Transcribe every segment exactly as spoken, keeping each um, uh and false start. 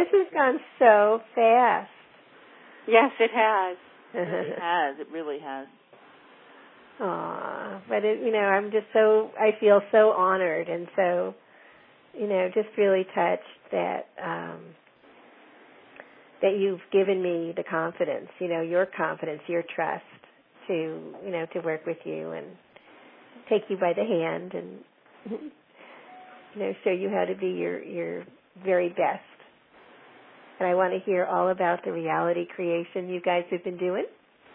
this has gone so fast. Yes, it has. It really has. It really has. Aw, but it, you know, I'm just so, I feel so honored and so, you know, just really touched that, um, that you've given me the confidence, you know, your confidence, your trust to, you know, to work with you and take you by the hand and, you know, show you how to be your, your very best. And I want to hear all about the reality creation you guys have been doing.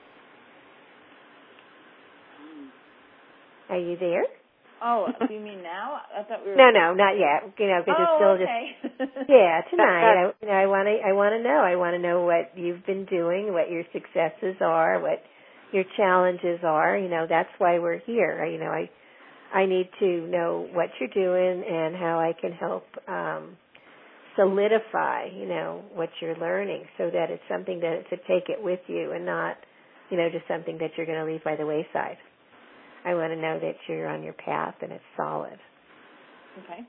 Are you there? Oh, you mean now? I thought we were. No, no, not yet. You know, because oh, it's still okay. just. Yeah, tonight. I, you know, I want to. I want to know. I want to know what you've been doing, what your successes are, what your challenges are. You know, that's why we're here. You know, I, I need to know what you're doing and how I can help um, solidify. You know, what you're learning, so that it's something that to take it with you and not, you know, just something that you're going to leave by the wayside. I want to know that you're on your path and it's solid. Okay.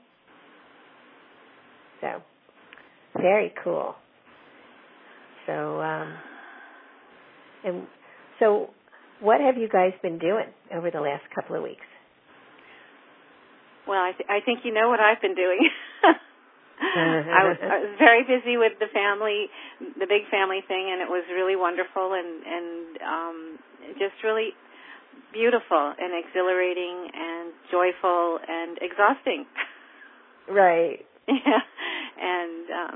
So, very cool. So, um, and so, what have you guys been doing over the last couple of weeks? Well, I, th- I think you know what I've been doing. I, was, I was very busy with the family, the big family thing, and it was really wonderful and and um, just really beautiful and exhilarating and joyful and exhausting. Right. Yeah. And um,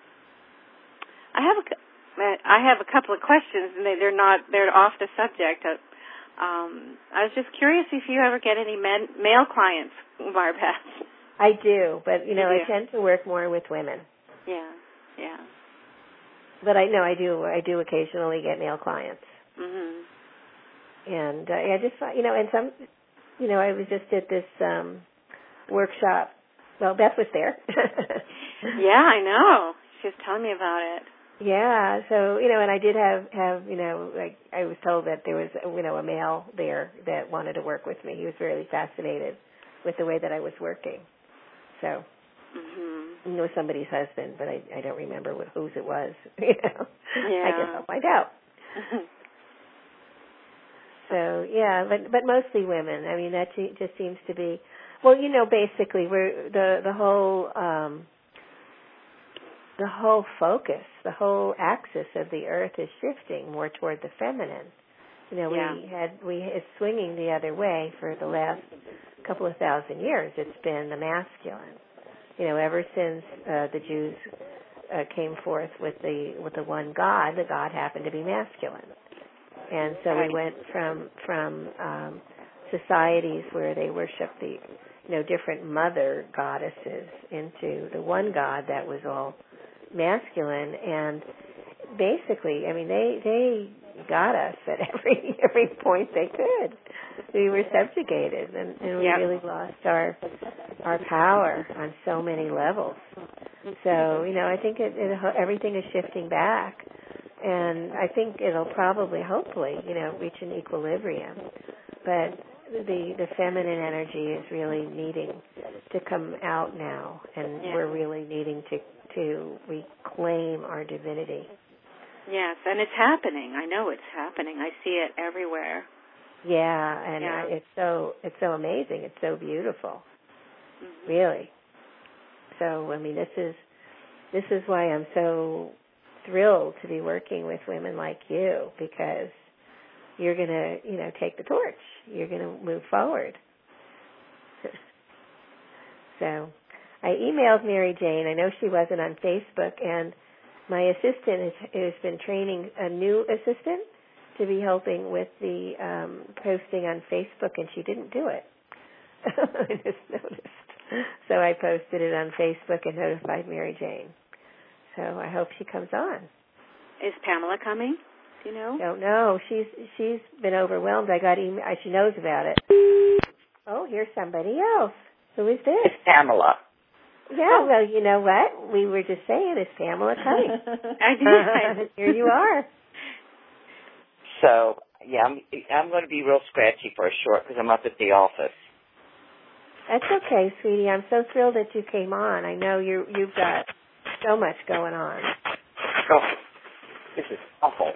I have a, I have a couple of questions, and they, they're not they're off the subject. Um, I was just curious if you ever get any men, male clients, Barbara. I do, but you know you I tend to work more with women. Yeah. Yeah. But I know I do I do occasionally get male clients. Mhm. And uh, I just, you know, and some, you know, I was just at this um, workshop. Well, Beth was there. Yeah, I know. She was telling me about it. Yeah. So, you know, and I did have, have, you know, like I was told that there was, you know, a male there that wanted to work with me. He was really fascinated with the way that I was working. So, mm-hmm. it was somebody's husband, but I, I don't remember what, whose it was. You know, yeah. I guess I'll find out. So yeah, but but mostly women. I mean, that just seems to be. Well, you know, basically, we're the the whole um, the whole focus, the whole axis of the Earth is shifting more toward the feminine. You know, yeah. we had we it's swinging the other way for the last couple of thousand years. It's been the masculine. You know, ever since uh, the Jews uh, came forth with the with the one God, the God happened to be masculine. And so we went from from um, societies where they worship the, you know, different mother goddesses into the one God that was all masculine. And basically, I mean, they they got us at every every point they could. We were subjugated, and, and we yep. really lost our our power on so many levels. So, you know, I think it, it, everything is shifting back. And I think it'll probably, hopefully, you know, reach an equilibrium. But the the feminine energy is really needing to come out now, and yeah. we're really needing to to reclaim our divinity. Yes, and it's happening. I know it's happening. I see it everywhere. Yeah, and yeah. Uh, it's so it's so amazing. It's so beautiful, mm-hmm. really. So I mean, this is this is why I'm so thrilled to be working with women like you, because you're going to, you know, take the torch. You're going to move forward. So I emailed Mary Jane. I know she wasn't on Facebook, and my assistant has, has been training a new assistant to be helping with the um, posting on Facebook, and she didn't do it. I just noticed. So I posted it on Facebook and notified Mary Jane. So I hope she comes on. Is Pamela coming? Do you know? Don't know. She's she's been overwhelmed. I got email. She knows about it. Oh, here's somebody else. Who is this? It's Pamela. Yeah. Well, you know what? We were just saying, is Pamela coming? I did. Here you are. So yeah, I'm I'm going to be real scratchy for a short because I'm up at the office. That's okay, sweetie. I'm so thrilled that you came on. I know you you've got so much going on. Oh, this is awful.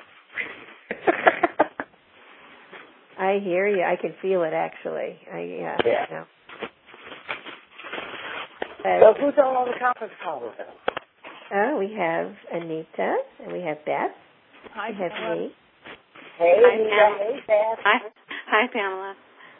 I hear you. I can feel it, actually. I yeah. Yeah. You know. So who's on all the conference call with us? Oh, we have Anita, and we have Beth. Hi, we have Pamela. me. Hey, Hi, Anita. Pam. Hey, Beth. Hi, hi, Pamela.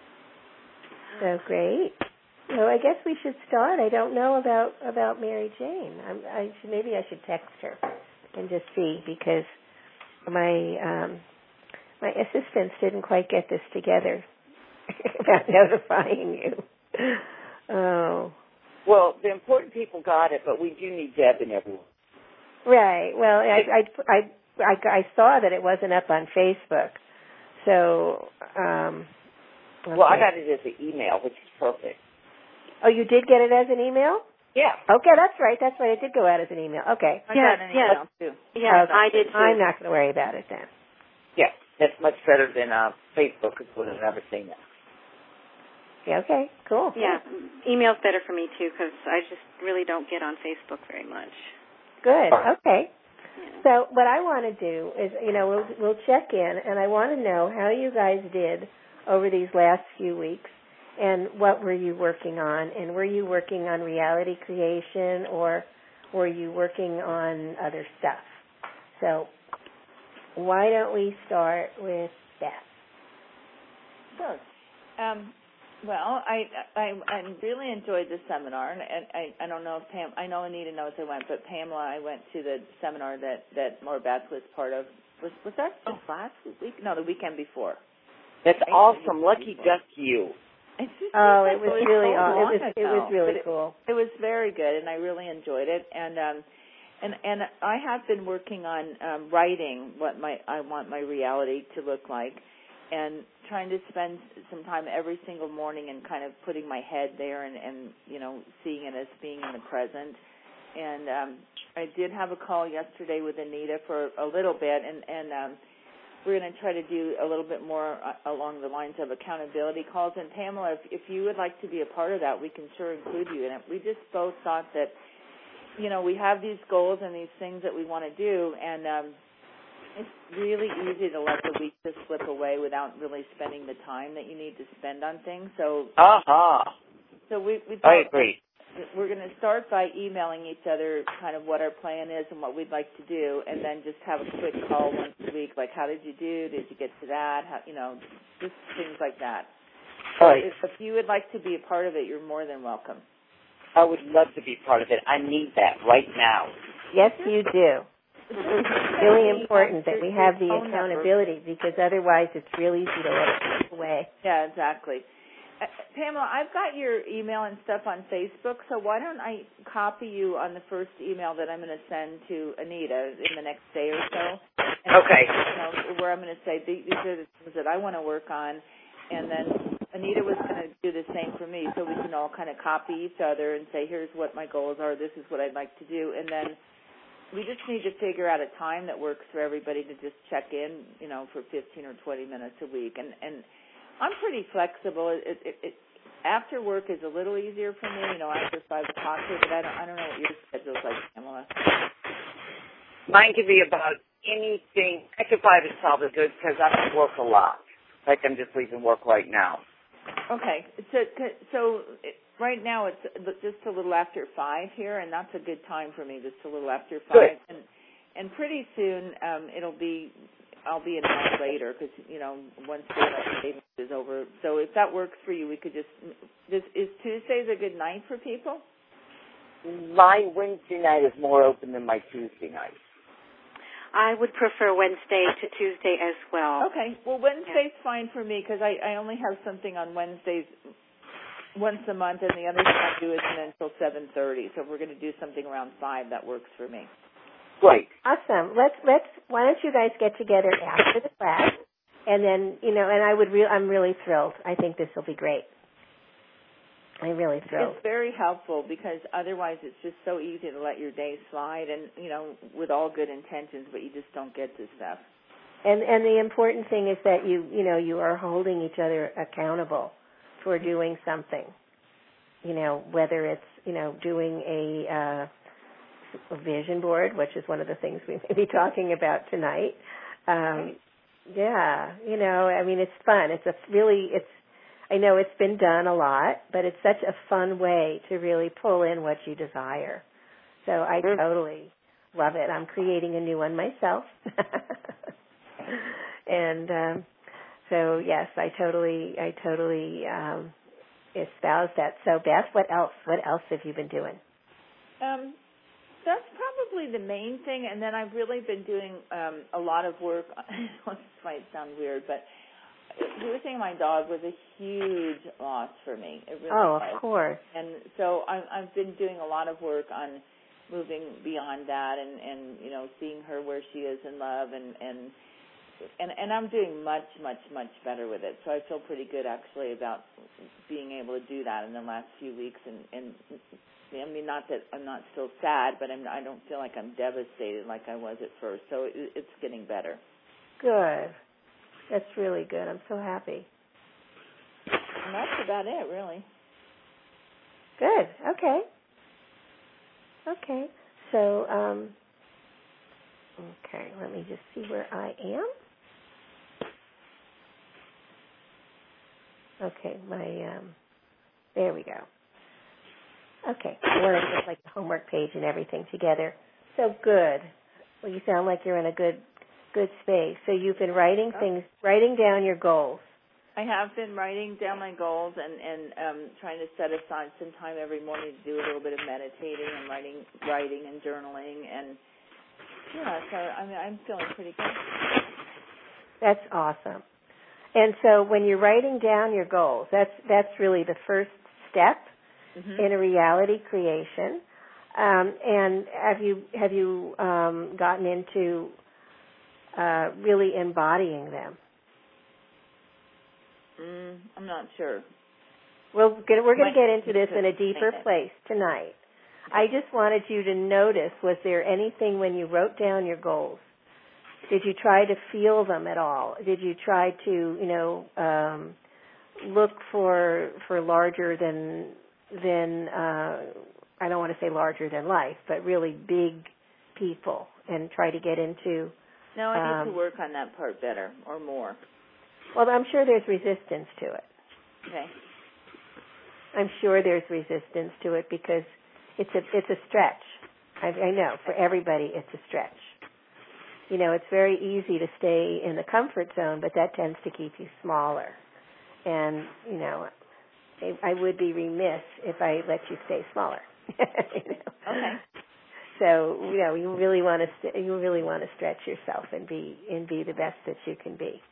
So great. So I guess we should start. I don't know about about Mary Jane. I'm, I should, maybe I should text her and just see, because my um, my assistants didn't quite get this together about notifying you. Oh. Well, the important people got it, but we do need Deb and everyone. Right. Well, I I I I, I saw that it wasn't up on Facebook, so. Um, okay. Well, I got it as an email, which is perfect. Oh, you did get it as an email? Yeah. Okay, that's right. That's right. It did go out as an email. Okay. I yes, got an yes. email too. Yes, okay. I did too. I'm not going to worry about it then. Yeah, that's much better than uh, Facebook, because we'll never seen that. Yeah, okay, cool. Yeah, email's better for me too, because I just really don't get on Facebook very much. Good. Okay. Yeah. So what I want to do is, you know, we'll we'll check in, and I want to know how you guys did over these last few weeks, and what were you working on, and were you working on reality creation, or were you working on other stuff? So why don't we start with Beth? Sure. Um, well, I, I I really enjoyed the seminar, and I I don't know if Pam I know Anita knows I went, but Pamela, I went to the seminar that that Maura Beth was part of. Was was that oh. last week? No, the weekend before. That's right? awesome. Lucky duck you. It's just, oh, it was, it was really so awesome. long It was ago, it was really it, cool. It was very good, and I really enjoyed it. And um, and and I have been working on um, writing what my I want my reality to look like, and trying to spend some time every single morning and kind of putting my head there and, and you know, seeing it as being in the present. And um, I did have a call yesterday with Anita for a little bit, and, and um, we're going to try to do a little bit more uh, along the lines of accountability calls. And Pamela, if, if you would like to be a part of that, we can sure include you in it. We just both thought that, you know, we have these goals and these things that we want to do, and um, it's really easy to let the week just slip away without really spending the time that you need to spend on things. So, uh-huh. so we, we I agree. We're going to start by emailing each other kind of what our plan is and what we'd like to do, and then just have a quick call once a week, like how did you do? Did you get to that? How, you know, just things like that. So right. if, if you would like to be a part of it, you're more than welcome. I would love to be part of it. I need that right now. Yes, you do. It's really important that we have the accountability, because otherwise it's real easy to let it slip away. Yeah, exactly. Uh, Pamela, I've got your email and stuff on Facebook, so why don't I copy you on the first email that I'm going to send to Anita in the next day or so? And, okay. You know, where I'm going to say, these are the things that I want to work on, and then Anita was going to do the same for me, so we can all kind of copy each other and say, here's what my goals are, this is what I'd like to do, and then we just need to figure out a time that works for everybody to just check in, you know, for fifteen or twenty minutes a week. And, and I'm pretty flexible. It, it, it, after work is a little easier for me, you know, after five o'clock, but I don't, I don't know what your schedule's like, Pamela. Mine could be about anything. After five is probably good, because I work a lot. Like I'm just leaving work right now. Okay. So, so right now it's just a little after five here, and that's a good time for me, just a little after five. Good. And, and pretty soon um, it'll be, I'll be an hour later because, you know, once the is over. So if that works for you, we could just, this, is Tuesdays a good night for people? My Wednesday night is more open than my Tuesday night. I would prefer Wednesday to Tuesday as well. Okay. Well, Wednesday's yeah. fine for me because I, I only have something on Wednesdays once a month, and the other thing I do isn't until seven thirty. So if we're going to do something around five, that works for me. Great. Awesome. Let's let's. Why don't you guys get together after the class, and then you know, and I would. Re- I'm really thrilled. I think this will be great. I'm really thrilled. It's very helpful because otherwise it's just so easy to let your day slide, and you know, with all good intentions, but you just don't get to stuff. And and the important thing is that you you know you are holding each other accountable for doing something. You know, whether it's you know doing a uh, a vision board, which is one of the things we may be talking about tonight. Um, yeah, you know, I mean, it's fun. It's a really, it's, I know it's been done a lot, but it's such a fun way to really pull in what you desire. So I mm-hmm. totally love it. I'm creating a new one myself. And um, so, yes, I totally, I totally um, espouse that. So, Beth, what else? What else have you been doing? Um, that's probably the main thing. And then I've really been doing um, a lot of work. This might sound weird, but losing my dog was a huge loss for me. It really oh, was. Of course. And so I've, I've been doing a lot of work on moving beyond that, and, and you know, seeing her where she is in love, and and and and I'm doing much, much, much better with it. So I feel pretty good actually about being able to do that in the last few weeks. And, and I mean, not that I'm not still sad, but I'm, I don't feel like I'm devastated like I was at first. So it, it's getting better. Good. That's really good. I'm so happy. And that's about it, really. Good. Okay. Okay. So, um, okay, let me just see where I am. Okay, my, um, there we go. Okay, I want to put like the homework page and everything together. So good. Well, you sound like you're in a good, good space. So you've been writing things, writing down your goals. I have been writing down my goals and, and um, trying to set aside some time every morning to do a little bit of meditating and writing, writing and journaling, and yeah. So I mean, I'm feeling pretty good. That's awesome. And so when you're writing down your goals, that's that's really the first step mm-hmm. in a reality creation. Um, and have you have you um, gotten into uh, really embodying them? Mm, I'm not sure. Well, we're going to get into this in a deeper place tonight. I just wanted you to notice, was there anything when you wrote down your goals, did you try to feel them at all? Did you try to, you know, um, look for for larger than, than uh, I don't want to say larger than life, but really big people, and try to get into... No, I need um, to work on that part better or more. Well, I'm sure there's resistance to it. Okay. I'm sure there's resistance to it because it's a it's a stretch. I, I know for everybody it's a stretch. You know, it's very easy to stay in the comfort zone, but that tends to keep you smaller. And you know, I, I would be remiss if I let you stay smaller. you know? Okay. So you know, you really want to st- you really want to stretch yourself and be and be the best that you can be.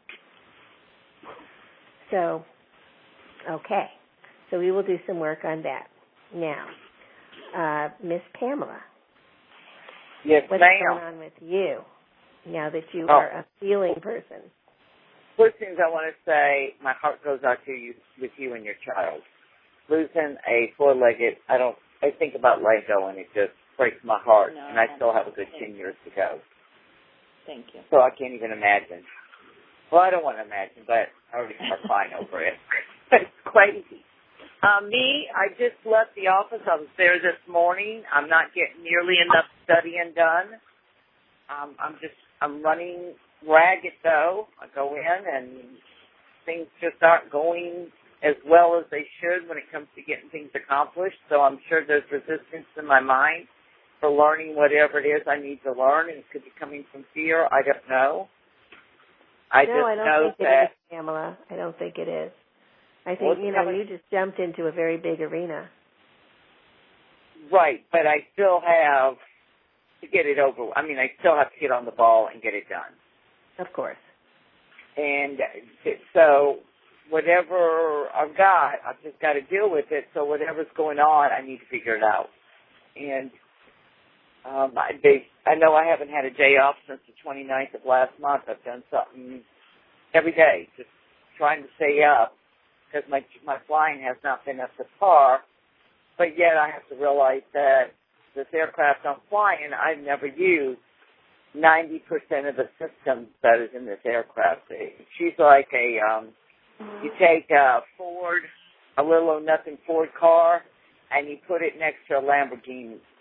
So, okay. So we will do some work on that. Now, uh, Miss Pamela. Yes, what's ma'am. going on with you now that you oh. are a feeling person? First things I want to say, my heart goes out to you with you and your child. Losing a four-legged, I don't, I think about Lego and it just breaks my heart. No, and I still have a good ten years to go. Thank you. So I can't even imagine. Well, I don't want to imagine, but I already start crying over it. It's crazy. Um, me, I just left the office. I was there this morning. I'm not getting nearly enough studying done. Um, I'm just, I'm running ragged, though. I go in, and things just aren't going as well as they should when it comes to getting things accomplished. So I'm sure there's resistance in my mind for learning whatever it is I need to learn, and it could be coming from fear. I don't know. I no, just I don't know think that, it is, Pamela. I don't think it is. I think, well, you know, you just jumped into a very big arena. Right, but I still have to get it over. I mean, I still have to get on the ball and get it done. Of course. And so whatever I've got, I've just got to deal with it. So whatever's going on, I need to figure it out. And Um, I, they, I know I haven't had a day off since the twenty-ninth of last month. I've done something every day, just trying to stay up because my my flying has not been up to par. But yet I have to realize that this aircraft I'm flying, I've never used ninety percent of the systems that is in this aircraft. She's like a, um, you take a Ford, a little or nothing Ford car, and you put it next to a Lamborghini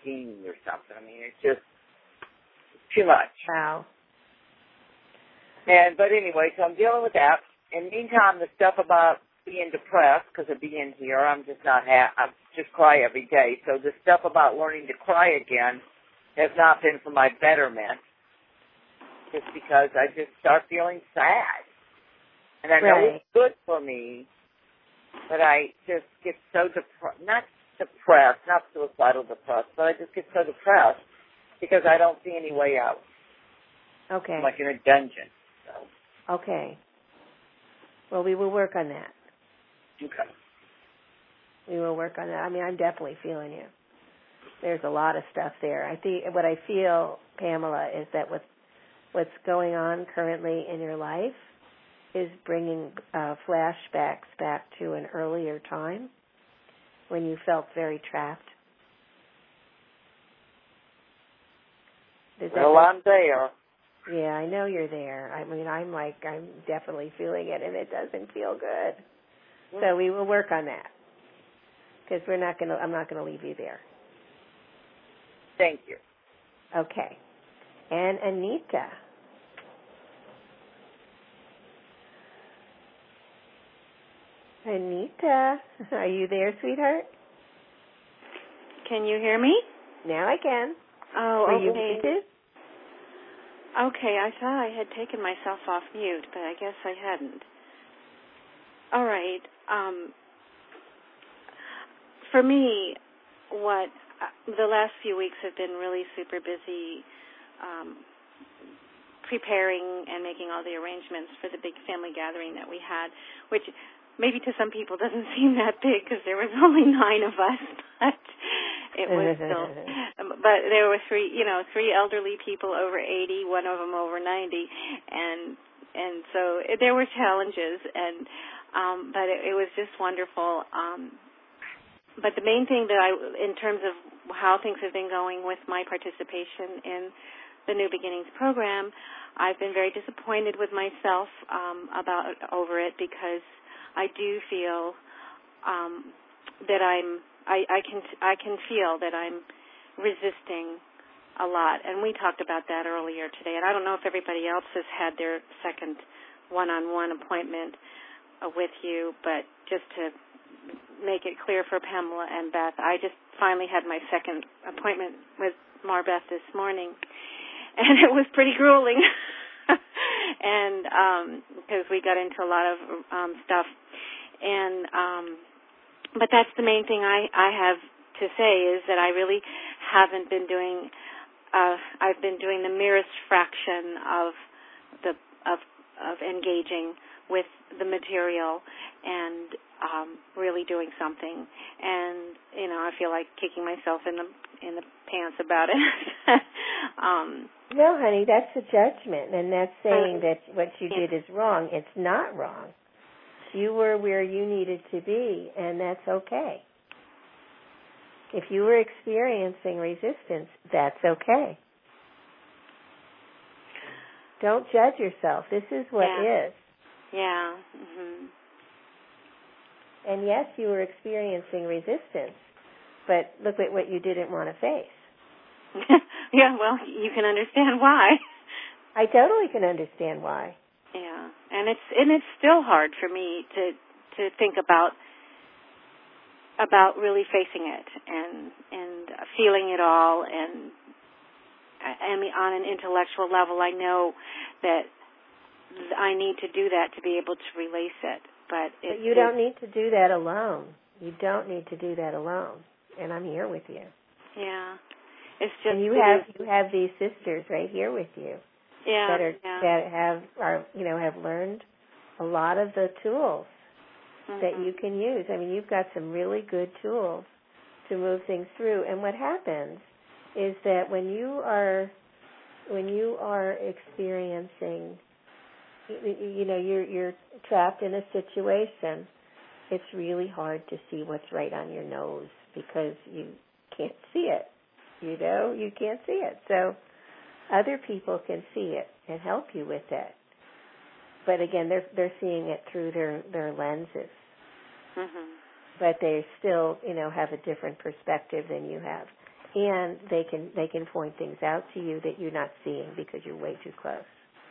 fifteen or something. I mean, it's just too much. Wow. And but anyway, so I'm dealing with that. In the meantime, the stuff about being depressed, because of being here, I'm just not ha- I just cry every day. So the stuff about learning to cry again has not been for my betterment, just because I just start feeling sad. And I know right. it's good for me, but I just get so depressed, not depressed, not suicidal depressed, but I just get so depressed because I don't see any way out. Okay. I'm like in a dungeon. So. Okay. Well, we will work on that. Okay. We will work on that. I mean, I'm definitely feeling you. There's a lot of stuff there. I think what I feel, Pamela, is that with what's going on currently in your life is bringing uh, flashbacks back to an earlier time when you felt very trapped. Does well, that I'm there. Yeah, I know you're there. I mean, I'm like, I'm definitely feeling it, and it doesn't feel good. Yeah. So we will work on that because we're not going to. I'm not going to leave you there. Thank you. Okay. And Anita. Anita, are you there, sweetheart? Can you hear me? Now I can. Oh, Were okay. you muted? Okay, I thought I had taken myself off mute, but I guess I hadn't. All right. Um, for me, what uh, the last few weeks have been really super busy um, preparing and making all the arrangements for the big family gathering that we had, which maybe to some people doesn't seem that big because there was only nine of us, but it was still. But there were three, you know, three elderly people over eighty, one of them over ninety, and and so it, there were challenges, and um, but it, it was just wonderful. Um, but the main thing that I, in terms of how things have been going with my participation in the New Beginnings program, I've been very disappointed with myself um, about over it because I do feel um, that I'm I, I can I can feel that I'm resisting a lot, and we talked about that earlier today. And I don't know if everybody else has had their second one-on-one appointment uh, with you, but just to make it clear for Pamela and Beth, I just finally had my second appointment with Marbeth this morning, and it was pretty grueling. And um, because we got into a lot of um, stuff, and um, but that's the main thing I, I have to say is that I really haven't been doing. Uh, I've been doing the merest fraction of the of of engaging with the material and um, really doing something. And you know, I feel like kicking myself in the in the pants about it. um, No, honey, that's a judgment, and that's saying that what you did is wrong. It's not wrong. You were where you needed to be, and that's okay. If you were experiencing resistance, that's okay. Don't judge yourself. This is what yeah. is. Yeah. Mm-hmm. And yes, you were experiencing resistance, but look at what you didn't want to face. Yeah, well, you can understand why. I totally can understand why. Yeah, and it's and it's still hard for me to to think about about really facing it and and feeling it all, and I mean on an intellectual level, I know that I need to do that to be able to release it. But, it, but you don't need to do that alone. You don't need to do that alone, and I'm here with you. Yeah. It's just, and you have you have these sisters right here with you yeah, that are yeah. that have are you know have learned a lot of the tools mm-hmm. that you can use. I mean, you've got some really good tools to move things through. And what happens is that when you are when you are experiencing, you know, you're you're trapped in a situation, it's really hard to see what's right on your nose because you can't see it. You know, you can't see it. So other people can see it and help you with it. But again, they're they're seeing it through their, their lenses. Mm-hmm. But they still, you know, have a different perspective than you have. and they can they can point things out to you that you're not seeing because you're way too close.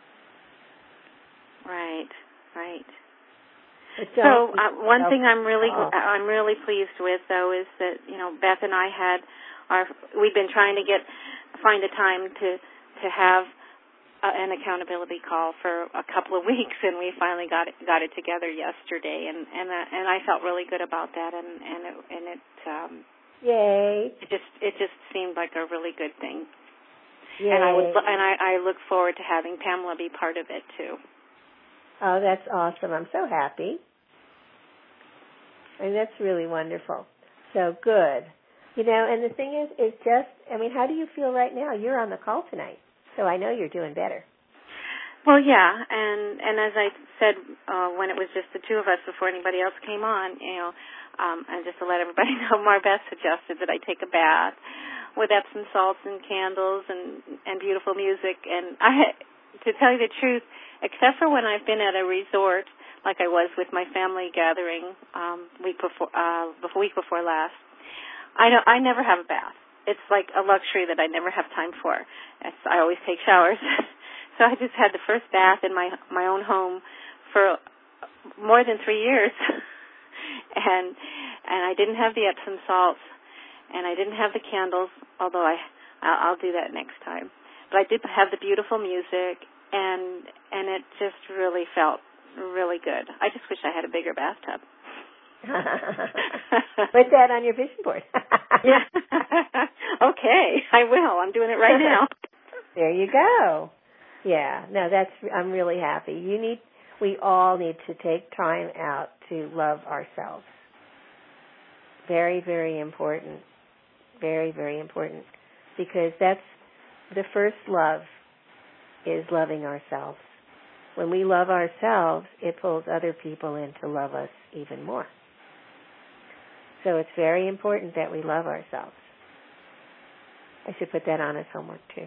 Right, right. So uh, one thing I'm really oh. I'm really pleased with though is that you know Beth and I had our we've been trying to get find a time to to have uh, an accountability call for a couple of weeks, and we finally got it got it together yesterday, and and uh, and I felt really good about that, and and it, and it um, yay it just it just seemed like a really good thing. Yay. And I would and I, I look forward to having Pamela be part of it too. Oh, that's awesome. I'm so happy. I mean, that's really wonderful. So good. You know, and the thing is, is just, I mean, how do you feel right now? You're on the call tonight, so I know you're doing better. Well, yeah, and, and as I said uh, when it was just the two of us before anybody else came on, you know, um, and just to let everybody know, Marbeth suggested that I take a bath with Epsom salts and candles and, and beautiful music. And I, to tell you the truth, except for when I've been at a resort, like I was with my family gathering um, week before, uh, before week before last, I don't, I never have a bath. It's like a luxury that I never have time for. It's, I always take showers, so I just had the first bath in my my own home for more than three years, and and I didn't have the Epsom salts, and I didn't have the candles. Although I I'll, I'll do that next time. But I did have the beautiful music. And and it just really felt really good. I just wish I had a bigger bathtub. Put that on your vision board. Yeah. Okay, I will. I'm doing it right now. There you go. Yeah. No, that's. I'm really happy. You need. We all need to take time out to love ourselves. Very, very important. Very, very important. Because that's the first love. Is loving ourselves. When we love ourselves, it pulls other people in to love us even more. So it's very important that we love ourselves. I should put that on as homework too.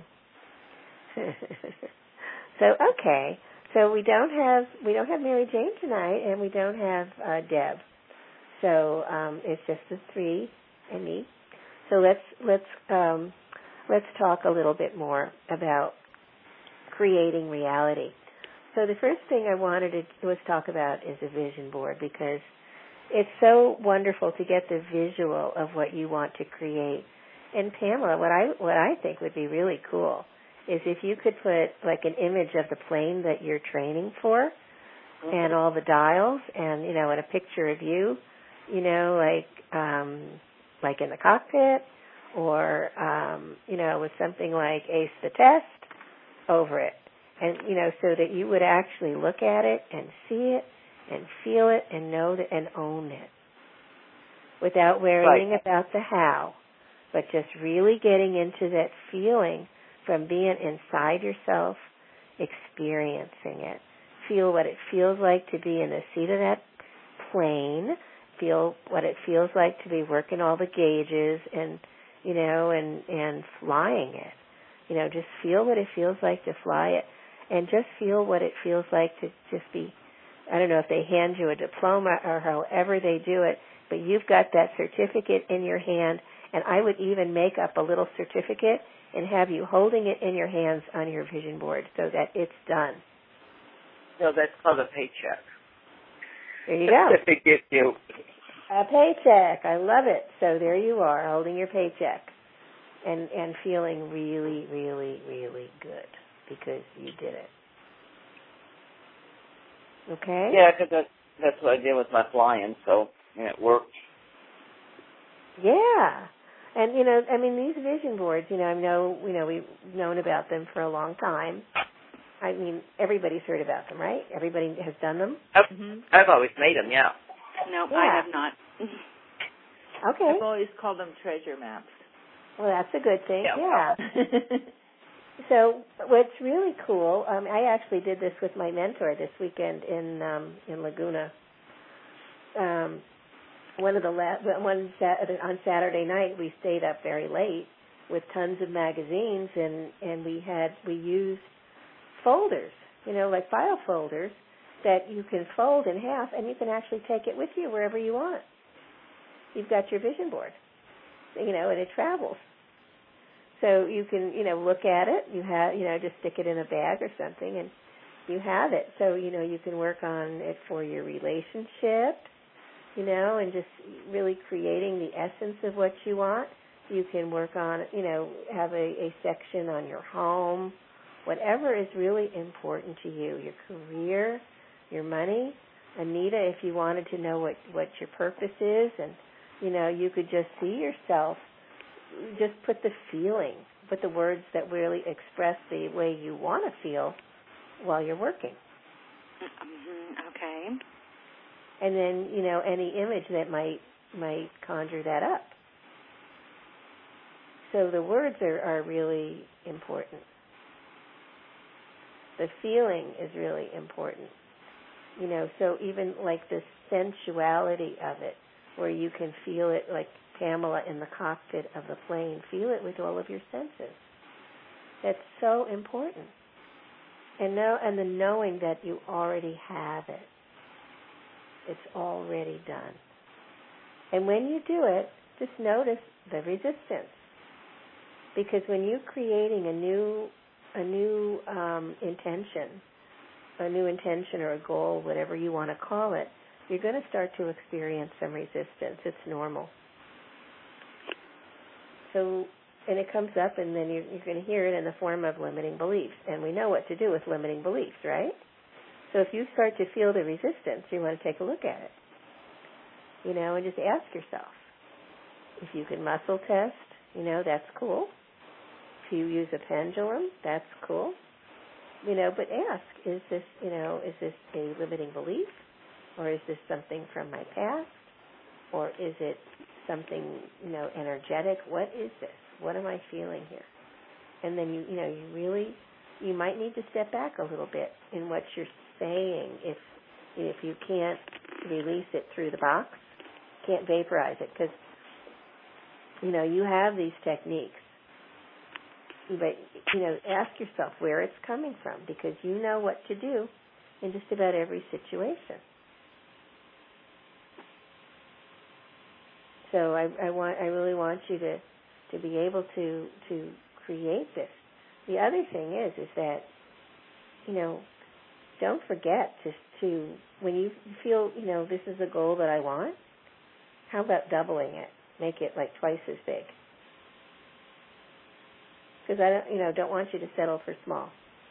So okay, so we don't have we don't have Mary Jane tonight, and we don't have uh, Deb. So um, it's just the three and me. So let's let's um, let's talk a little bit more about creating reality. So the first thing I wanted to was talk about is a vision board, because it's so wonderful to get the visual of what you want to create. And Pamela, what I what I think would be really cool is if you could put like an image of the plane that you're training for, mm-hmm. and all the dials, and you know, and a picture of you, you know, like um, like in the cockpit, or um, you know, with something like Ace the Test over it, and you know, so that you would actually look at it and see it and feel it and know that and own it, without worrying right. about the how, but just really getting into that feeling from being inside yourself, experiencing it. Feel what it feels like to be in the seat of that plane. Feel what it feels like to be working all the gauges and, you know, and, and flying it. You know, just feel what it feels like to fly it, and just feel what it feels like to just be, I don't know if they hand you a diploma or however they do it, but you've got that certificate in your hand, and I would even make up a little certificate and have you holding it in your hands on your vision board so that it's done. So that's called a paycheck. There you go. Certificate you. A paycheck. I love it. So there you are, holding your paycheck and, and feeling really, really, really good because you did it. Okay? Yeah, because that's, that's what I did with my flying, so and it worked. Yeah. And, you know, I mean, these vision boards, you know, I know, you know, we've known about them for a long time. I mean, everybody's heard about them, right? Everybody has done them? I've, mm-hmm. I've always made them, yeah. No, yeah. I have not. Okay. I've always called them treasure maps. Well, that's a good thing, yeah. yeah. So what's really cool, um, I actually did this with my mentor this weekend in um, in Laguna. Um, one of the la- one Saturday, on Saturday night, we stayed up very late with tons of magazines, and, and we had we used folders, you know, like file folders that you can fold in half, and you can actually take it with you wherever you want. You've got your vision board, you know, and it travels. So you can, you know, look at it. You have, you know, just stick it in a bag or something, and you have it. So, you know, you can work on it for your relationship, you know, and just really creating the essence of what you want. You can work on, you know, have a, a section on your home, whatever is really important to you, your career, your money. Anita, if you wanted to know what, what your purpose is, and, you know, you could just see yourself, just put the feeling, put the words that really express the way you want to feel while you're working. Mm-hmm. Okay. And then, you know, any image that might might conjure that up. So the words are, are really important. The feeling is really important. You know, so even like the sensuality of it, where you can feel it like Pamela in the cockpit of the plane, feel it with all of your senses. That's so important. And know, and the knowing that you already have it. It's already done. And when you do it, just notice the resistance. Because when you're creating a new, a new um, intention, a new intention or a goal, whatever you want to call it, you're going to start to experience some resistance. It's normal. So, and it comes up, and then you're, you're going to hear it in the form of limiting beliefs. And we know what to do with limiting beliefs, right? So if you start to feel the resistance, you want to take a look at it. You know, and just ask yourself. If you can muscle test, you know, that's cool. If you use a pendulum, that's cool. You know, but ask, is this, you know, is this a limiting belief? Or is this something from my past? Or is it something, you know, energetic? What is this? What am I feeling here? And then, you you know, you really, you might need to step back a little bit in what you're saying if if you can't release it through the box, can't vaporize it, because, you know, you have these techniques. But, you know, ask yourself where it's coming from, because you know what to do in just about every situation. So I, I want, I really want you to, to be able to to create this. The other thing is, is that, you know, don't forget to to when you feel, you know, this is a goal that I want. How about doubling it? Make it like twice as big. Because I don't, you know, don't want you to settle for small.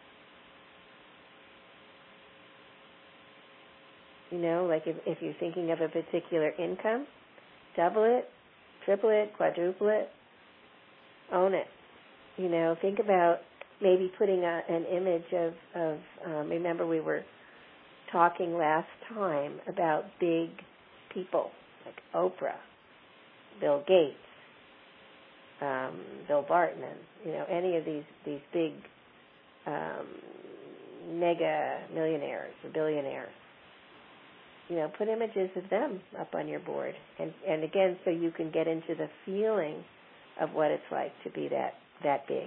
You know, like if, if you're thinking of a particular income, double it, triple it, quadruple it, own it. You know, think about maybe putting a, an image of, of um, remember we were talking last time about big people like Oprah, Bill Gates, um, Bill Bartman, you know, any of these, these big um, mega millionaires or billionaires. You know, put images of them up on your board. And, and again, so you can get into the feeling of what it's like to be that, that big.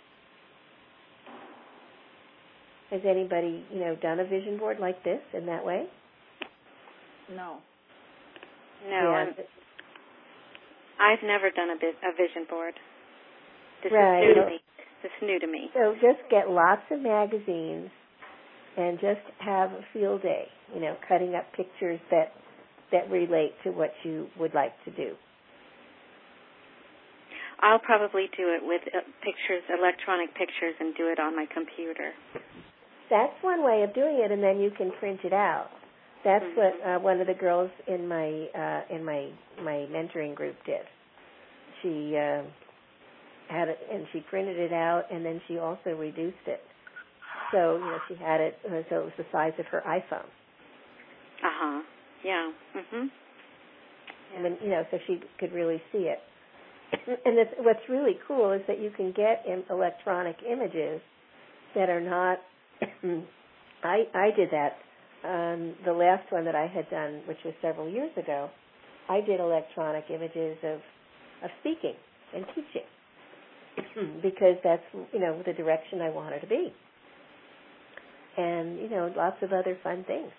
Has anybody, you know, done a vision board like this in that way? No. No, yeah. I'm, I've never done a, a vision board. This right. is new to me. This is new to me. So just get lots of magazines and just have a field day, you know, cutting up pictures that that relate to what you would like to do. I'll probably do it with uh, pictures, electronic pictures, and do it on my computer. That's one way of doing it, and then you can print it out. That's mm-hmm. what uh, one of the girls in my uh, in my my mentoring group did. She uh, had it, and she printed it out, and then she also reduced it. So, you know, she had it uh, so it was the size of her iPhone. Uh huh. Yeah. Mhm. And then, you know, so she could really see it. And that's, what's really cool is that you can get in electronic images that are not. I I did that. Um, the last one that I had done, which was several years ago, I did electronic images of of speaking and teaching because that's, you know, the direction I wanted to be. And, you know, lots of other fun things.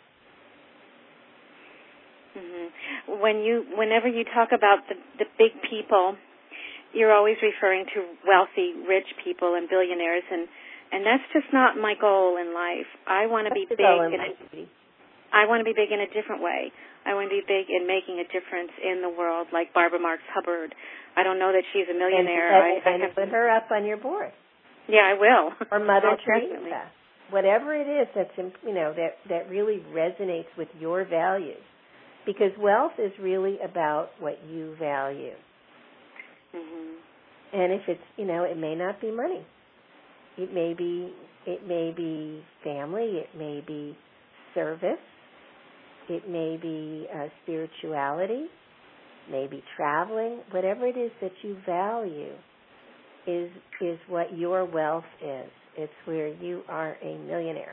Mm-hmm. When you, whenever you talk about the, the big people, you're always referring to wealthy, rich people and billionaires, and and that's just not my goal in life. I want to be big. In a, I want to be big in a different way. I want to be big in making a difference in the world, like Barbara Marx Hubbard. I don't know that she's a millionaire. And, and, I, I and have, put her up on your board. Yeah, I will. Or Mother oh, Teresa. definitely. Whatever it is that's, you know, that, that really resonates with your values. Because wealth is really about what you value. Mm-hmm. And if it's, you know, it may not be money. It may be, it may be family. It may be service. It may be uh, spirituality. Maybe traveling. Whatever it is that you value is is what your wealth is. It's where you are a millionaire.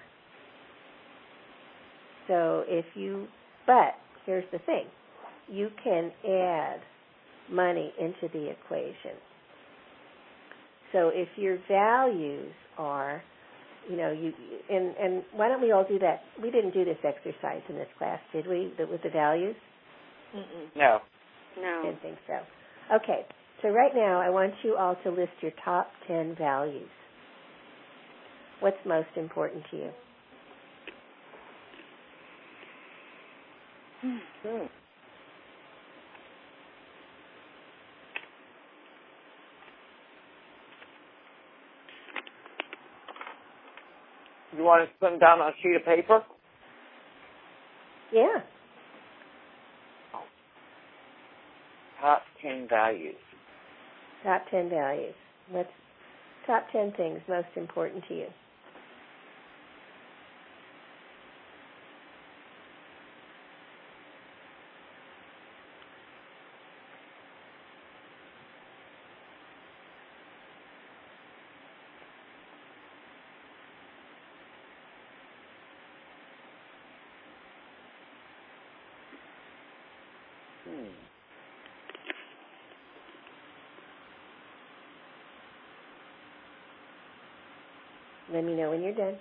So if you, but here's the thing, you can add money into the equation. So if your values are, you know, you and and why don't we all do that? We didn't do this exercise in this class, did we? The, with the values? Mm-mm. No. No. I didn't think so. Okay. So right now, I want you all to list your top ten values. What's most important to you? Hmm. You want to put them down on a sheet of paper? Yeah. Top ten values. Top ten values. What's top ten things most important to you? Hmm. Let me know when you're done.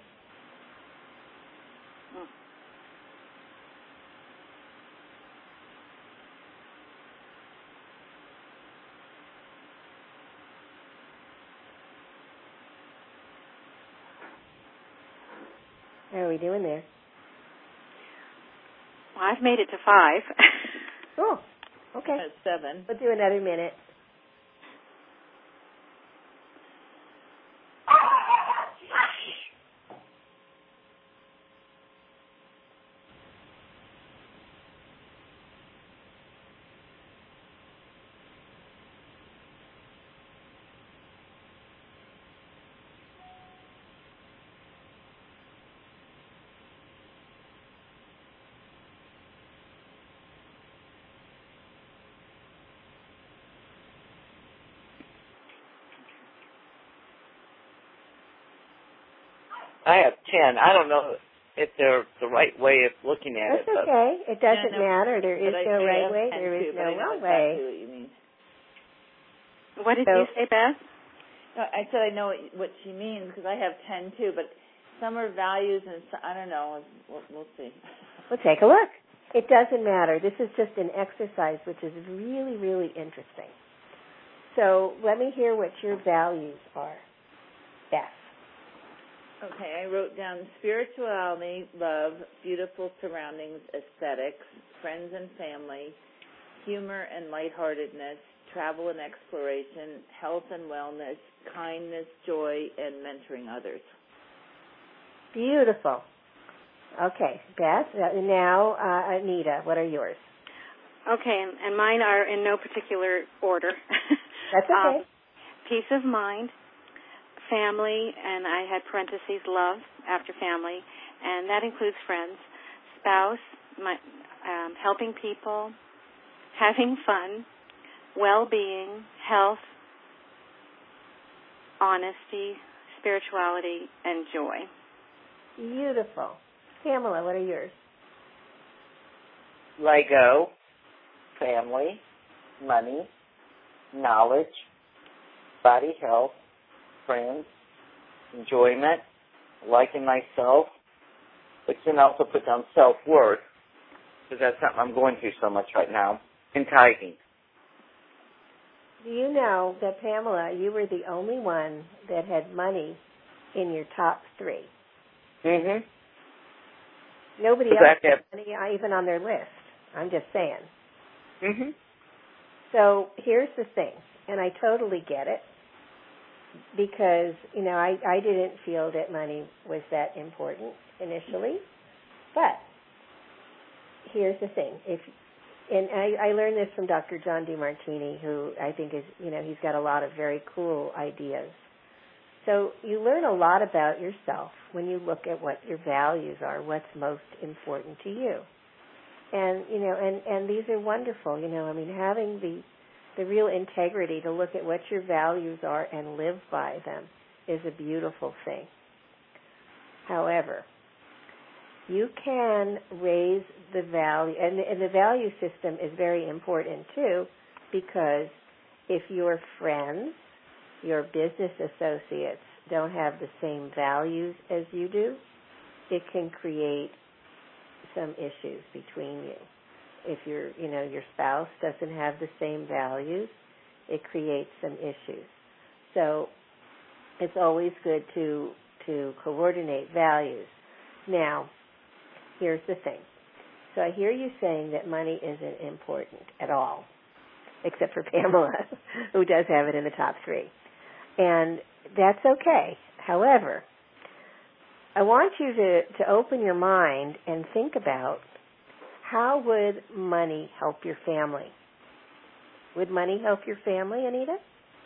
How are we doing there? Well, I've made it to five. Oh, okay. At seven. We'll do another minute. I have ten. I don't know if they're the right way of looking at That's it. That's okay. It doesn't Yeah, no, matter. There is I no right have way. ten There is too, no but I know wrong exactly way. what you mean. What did So- you say, Beth? No, I said I know what, what she means because I have ten too, but some are values and some, I don't know. We'll, we'll see. Well, take a look. It doesn't matter. This is just an exercise which is really, really interesting. So let me hear what your values are. Beth. Okay, I wrote down spirituality, love, beautiful surroundings, aesthetics, friends and family, humor and lightheartedness, travel and exploration, health and wellness, kindness, joy, and mentoring others. Beautiful. Okay, Beth. Now, uh, Anita, what are yours? Okay, and, and mine are in no particular order. That's okay. um, peace of mind, family, and I had parentheses love after family, and that includes friends, spouse, my, um, helping people, having fun, well-being, health, honesty, spirituality, and joy. Beautiful. Pamela, what are yours? Lego, family, money, knowledge, body health, friends, enjoyment, liking myself, but then also put down self-worth, because that's something I'm going through so much right now, and tithing. Do you know that, Pamela, you were the only one that had money in your top three? Mhm. Nobody else had money even on their list. I'm just saying. Mhm. So here's the thing, and I totally get it, because, you know, I, I didn't feel that money was that important initially, but here's the thing. If And I, I learned this from Doctor John DeMartini, who I think is, you know, he's got a lot of very cool ideas. So you learn a lot about yourself when you look at what your values are, what's most important to you. And, you know, and, and these are wonderful, you know, I mean, having the, the real integrity to look at what your values are and live by them is a beautiful thing. However, you can raise the value, and, and the value system is very important too, because if your friends, your business associates don't have the same values as you do, it can create some issues between you. If your, you know, your spouse doesn't have the same values, it creates some issues. So it's always good to to coordinate values. Now, here's the thing. So I hear you saying that money isn't important at all, except for Pamela, who does have it in the top three. And that's okay. However, I want you to, to open your mind and think about, how would money help your family? Would money help your family, Anita?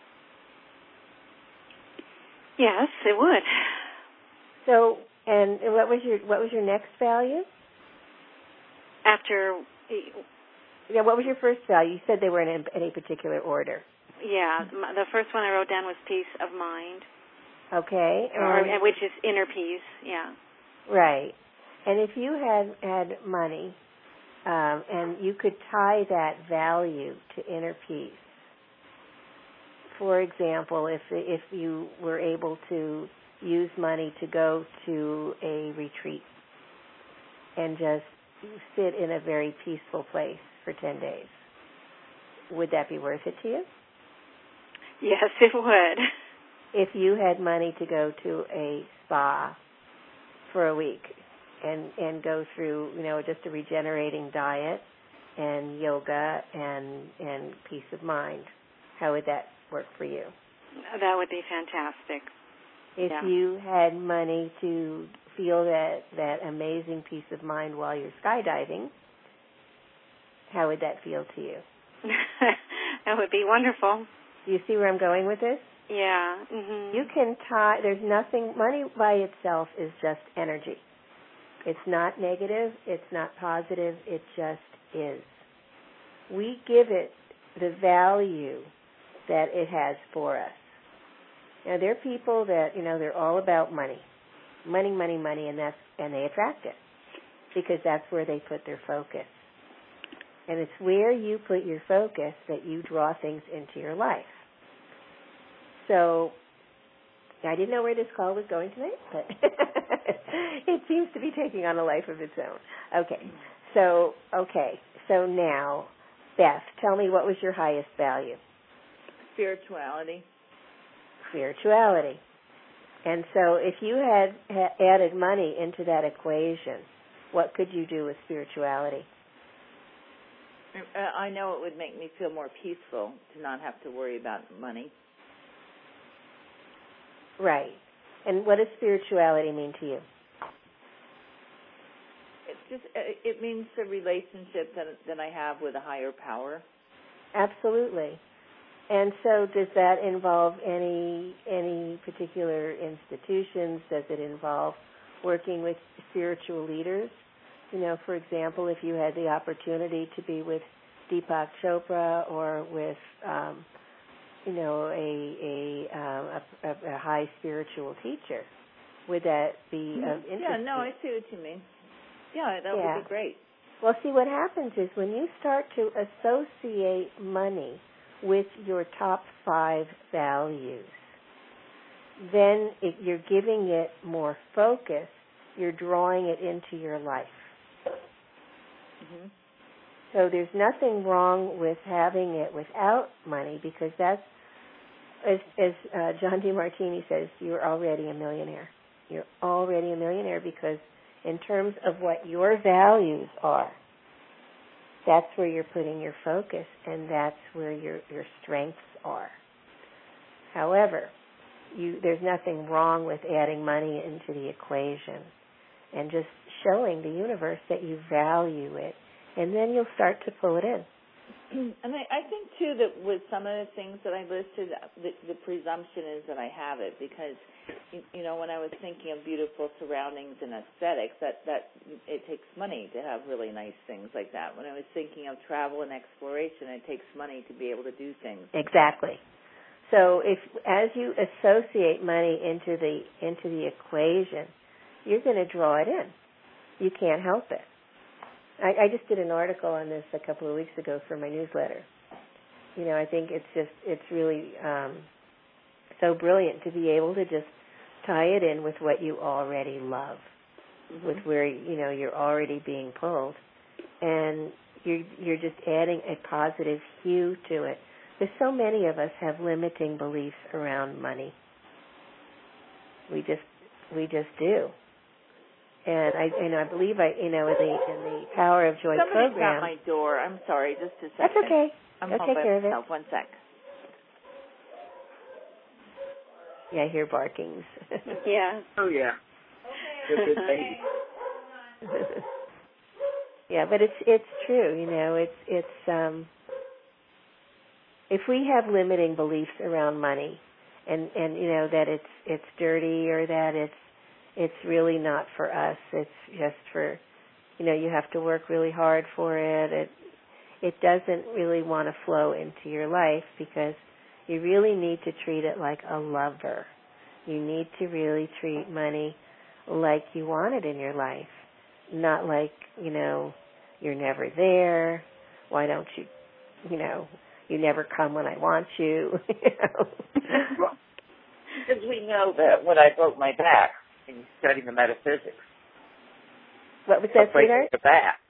Yes, it would. So, and what was your what was your next value? After, yeah, what was your first value? You said they were in a, in a particular order. Yeah, the first one I wrote down was peace of mind. Okay, or, which is inner peace. Yeah. Right, and if you had had money, um, and you could tie that value to inner peace. For example, if if you were able to use money to go to a retreat and just sit in a very peaceful place for ten days, would that be worth it to you? Yes, it would. If you had money to go to a spa for a week and and go through, you know, just a regenerating diet and yoga and and peace of mind, how would that work for you? That would be fantastic. If yeah. you had money to feel that, that amazing peace of mind while you're skydiving, how would that feel to you? That would be wonderful. Do you see where I'm going with this? Yeah. Mm-hmm. You can tie, there's nothing, money by itself is just energy. It's not negative, it's not positive, it just is. We give it the value that it has for us. Now, there are people that, you know, they're all about money. Money, money, money, and that's and they attract it because that's where they put their focus. And it's where you put your focus that you draw things into your life. So, I didn't know where this call was going tonight, but it seems to be taking on a life of its own. Okay, so, okay, so now, Beth, tell me, what was your highest value? Spirituality. Spirituality. And so if you had, had added money into that equation, what could you do with spirituality? I know it would make me feel more peaceful to not have to worry about money. Right. And what does spirituality mean to you? It's just, it means the relationship that that I have with a higher power. Absolutely. And so does that involve any any particular institutions? Does it involve working with spiritual leaders? You know, for example, if you had the opportunity to be with Deepak Chopra or with, um, you know, a a, um, a a high spiritual teacher, would that be of interest? Yeah, no, I see what you mean. Yeah, that yeah. would be great. Well, see, what happens is when you start to associate money with your top five values, then it, you're giving it more focus. You're drawing it into your life. Mm-hmm. So there's nothing wrong with having it without money, because that's, as, as uh, John DeMartini says, you're already a millionaire. You're already a millionaire because in terms of what your values are, that's where you're putting your focus, and that's where your, your strengths are. However, you, there's nothing wrong with adding money into the equation and just showing the universe that you value it, and then you'll start to pull it in. And I, I think, too, that with some of the things that I listed, the, the presumption is that I have it because, you, you know, when I was thinking of beautiful surroundings and aesthetics, that, that it takes money to have really nice things like that. When I was thinking of travel and exploration, it takes money to be able to do things. Exactly. So if as you associate money into the into the equation, you're going to draw it in. You can't help it. I, I just did an article on this a couple of weeks ago for my newsletter. You know, I think it's just it's really um, so brilliant to be able to just tie it in with what you already love, mm-hmm. with where you know you're already being pulled, and you're you're just adding a positive hue to it. There's so many of us have limiting beliefs around money. We just we just do. And I, you know, I believe I, you know, in the in the Power of Joy Somebody's program. Somebody's at my door. I'm sorry, just a second. That's okay. I'm I'll home take by care of it. myself. One sec. Yeah, I hear barkings. Yeah. Oh yeah. Good, good baby. Yeah, but it's it's true. You know, it's it's um. If we have limiting beliefs around money, and and you know that it's it's dirty or that it's it's really not for us, it's just for, you know, you have to work really hard for it. It it doesn't really want to flow into your life because you really need to treat it like a lover. You need to really treat money like you want it in your life, not like, you know, you're never there. Why don't you, you know, you never come when I want you. You know? Because we know that when I broke my back in studying the metaphysics. What was that, sweetheart? The back.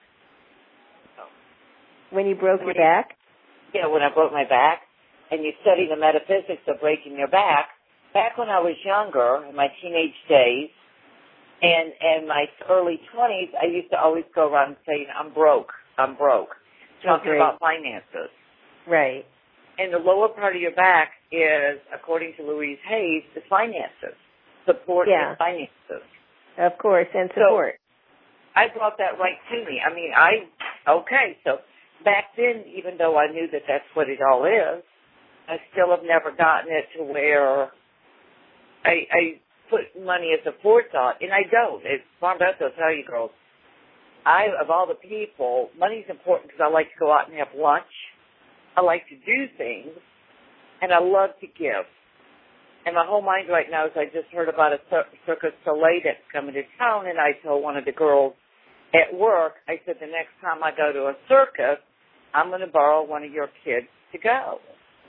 When you broke when your back? Yeah, when I broke my back, and you study the metaphysics of breaking your back. Back when I was younger, in my teenage days, and and my early twenties, I used to always go around saying, I'm broke, I'm broke, talking Okay. about finances. Right. And the lower part of your back is, according to Louise Hayes, the finances, support Yeah. and finances. Of course, and support. So I brought that right to me. I mean, I, okay, so back then, even though I knew that that's what it all is, I still have never gotten it to where I, I put money as a forethought, and I don't. As Barnabette will tell you girls, I, of all the people, money's important because I like to go out and have lunch. I like to do things, and I love to give. And my whole mind right now is I just heard about a Circus Soleil that's coming to town, and I told one of the girls at work, I said, the next time I go to a circus, I'm going to borrow one of your kids to go.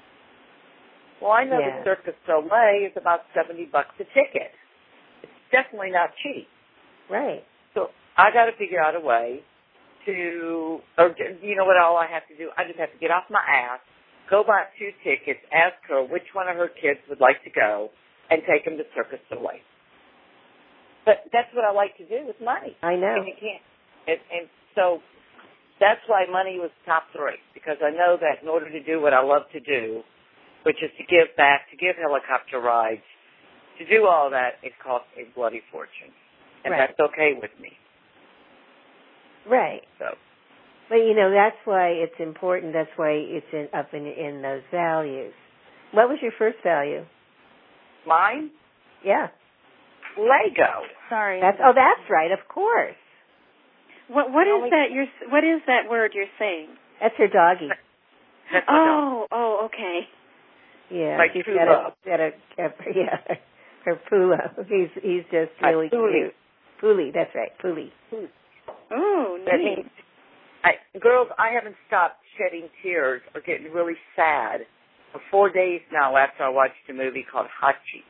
Well, I know Yeah. the Circus Soleil is about seventy bucks a ticket. It's definitely not cheap. Right. So I got to figure out a way to, or you know what, all I have to do, I just have to get off my ass, go buy two tickets, ask her which one of her kids would like to go, and take them to Circus Soleil. But that's what I like to do with money. I know. And you can't. And, and so that's why money was top three, because I know that in order to do what I love to do, which is to give back, to give helicopter rides, to do all that, it costs a bloody fortune. And Right. that's okay with me. Right. So. But, you know, that's why it's important. That's why it's in, up in, in those values. What was your first value? Mine? Yeah. Lego. Sorry. That's Oh, that's right, of course. What what is Only- that you're what is that word you're saying? That's her doggy. That's my dog. Oh, oh, okay. Yeah. My she's true got love. a, got a, yeah, her Pula. He's, he's just My really Puli. cute. Puli, that's right, Puli. Oh, That neat. means, I, girls, I haven't stopped shedding tears or getting really sad for four days now after I watched a movie called Hachi.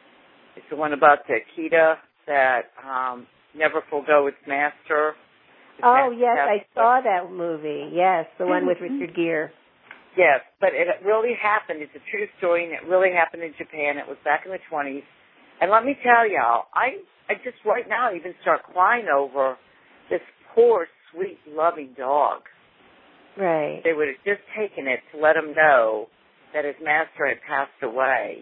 It's the one about the cheetah that um, never forgo its master. Oh, yes, I saw that movie. Yes, the one with Richard Gere. Yes, but it really happened. It's a true story, and it really happened in Japan. It was back in the twenties. And let me tell y'all, I, I just right now even start crying over this poor, sweet, loving dog. Right. They would have just taken it to let him know that his master had passed away.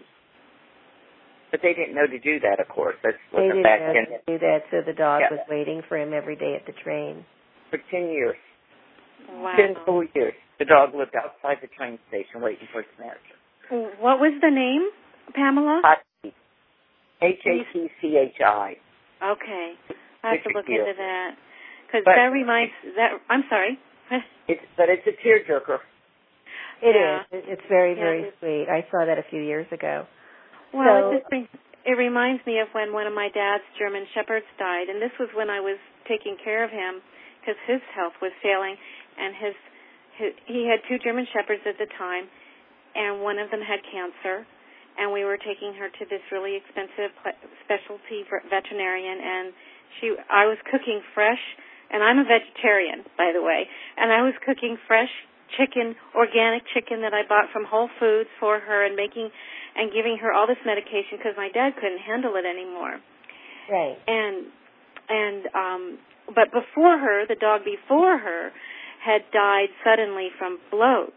But they didn't know to do that, of course. That's they wasn't didn't back know then. to do that, so the dog yeah. was waiting for him every day at the train. For ten years. Wow. Ten full years. The dog lived outside the train station waiting for his master. What was the name, Pamela? Hachi. H A T C H I. Okay. I have to look into that. Because but, that reminds, that, I'm sorry. it's, but it's a tearjerker. It yeah. is. It's very, yeah. very sweet. I saw that a few years ago. Well, so, it, just, it reminds me of when one of my dad's German Shepherds died, and this was when I was taking care of him because his health was failing, and his, his he had two German Shepherds at the time, and one of them had cancer, and we were taking her to this really expensive specialty veterinarian, and she I was cooking fresh, and I'm a vegetarian, by the way, and I was cooking fresh chicken, organic chicken that I bought from Whole Foods for her, and making and giving her all this medication because my dad couldn't handle it anymore. Right. And and um, but before her, the dog before her had died suddenly from bloat,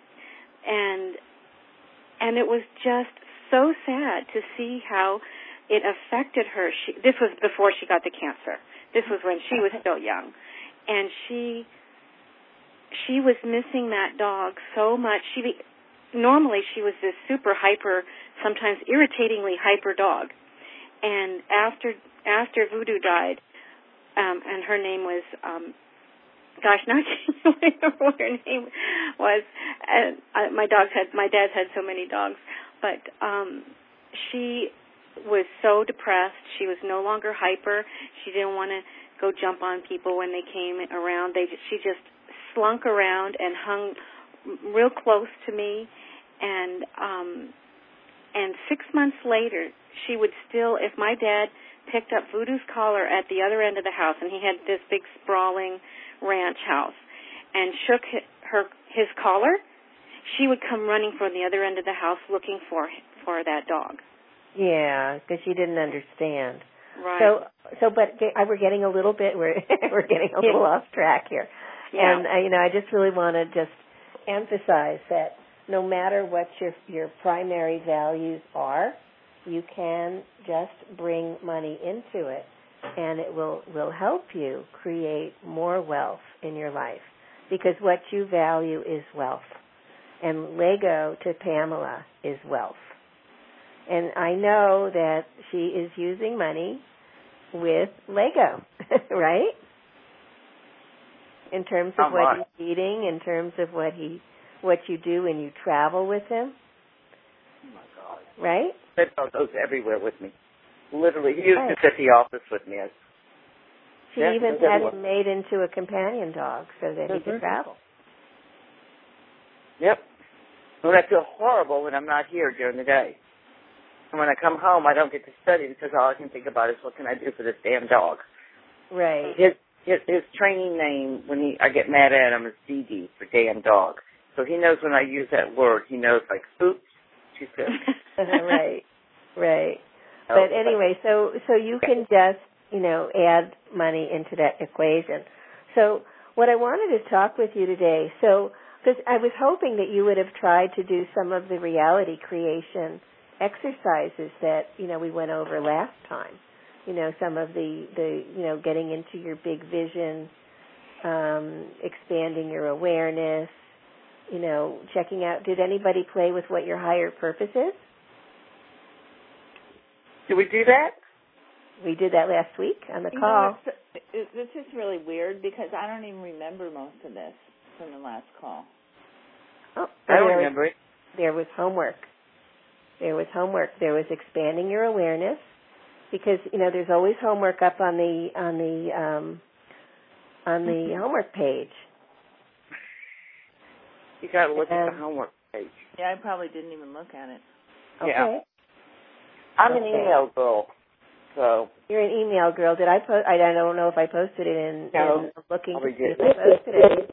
and and it was just so sad to see how it affected her. She, this was before she got the cancer. This was when she was still young, and she. She was missing that dog so much. She normally she was this super hyper, sometimes irritatingly hyper dog. And after after Voodoo died, um, and her name was, um, gosh, now I can't remember what her name was. And uh, my dogs had my dad had so many dogs, but um, she was so depressed. She was no longer hyper. She didn't want to go jump on people when they came around. They she just slunk around and hung real close to me, and um, and six months later, she would still, if my dad picked up Voodoo's collar at the other end of the house, and he had this big sprawling ranch house, and shook her his collar, she would come running from the other end of the house looking for for that dog. Yeah, because she didn't understand. Right. So, so, but we're getting a little bit we're we're getting a little yeah. off track here. Yeah. And, uh, you know, I just really want to just emphasize that no matter what your your primary values are, you can just bring money into it, and it will, will help you create more wealth in your life, because what you value is wealth. And Lego to Pamela is wealth. And I know that she is using money with Lego, right? In terms of oh what he's eating, in terms of what he, what you do when you travel with him. Oh my God! Right? That dog goes everywhere with me. Literally, he used right. to sit at the office with me. She yeah, even had him made into a companion dog so that mm-hmm. he could travel. Yep. When I feel horrible when I'm not here during the day, and when I come home, I don't get to study because all I can think about is what can I do for this damn dog. Right. His His, his training name, when he I get mad at him, is D D for damn dog. So he knows when I use that word, he knows, like, oops, she's good. right, right. Oh, but anyway, so so you can just, you know, add money into that equation. So what I wanted to talk with you today, so because I was hoping that you would have tried to do some of the reality creation exercises that, you know, we went over last time. You know, some of the, the, you know, getting into your big vision, um, expanding your awareness, you know, checking out, did anybody play with what your higher purpose is? Did we do that? We did that last week on the you call. Know, it's, it's just really weird because I don't even remember most of this from the last call. Oh, I don't there remember was, it. There was homework. There was homework. There was expanding your awareness. Because, you know, there's always homework up on the on the um, on the homework page. You got to look and, at the homework page. Yeah, I probably didn't even look at it. Okay. Yeah. I'm okay. an email girl. So you're an email girl. Did I post? I don't know if I posted it in. No, in looking to I'll be see if good. I posted it.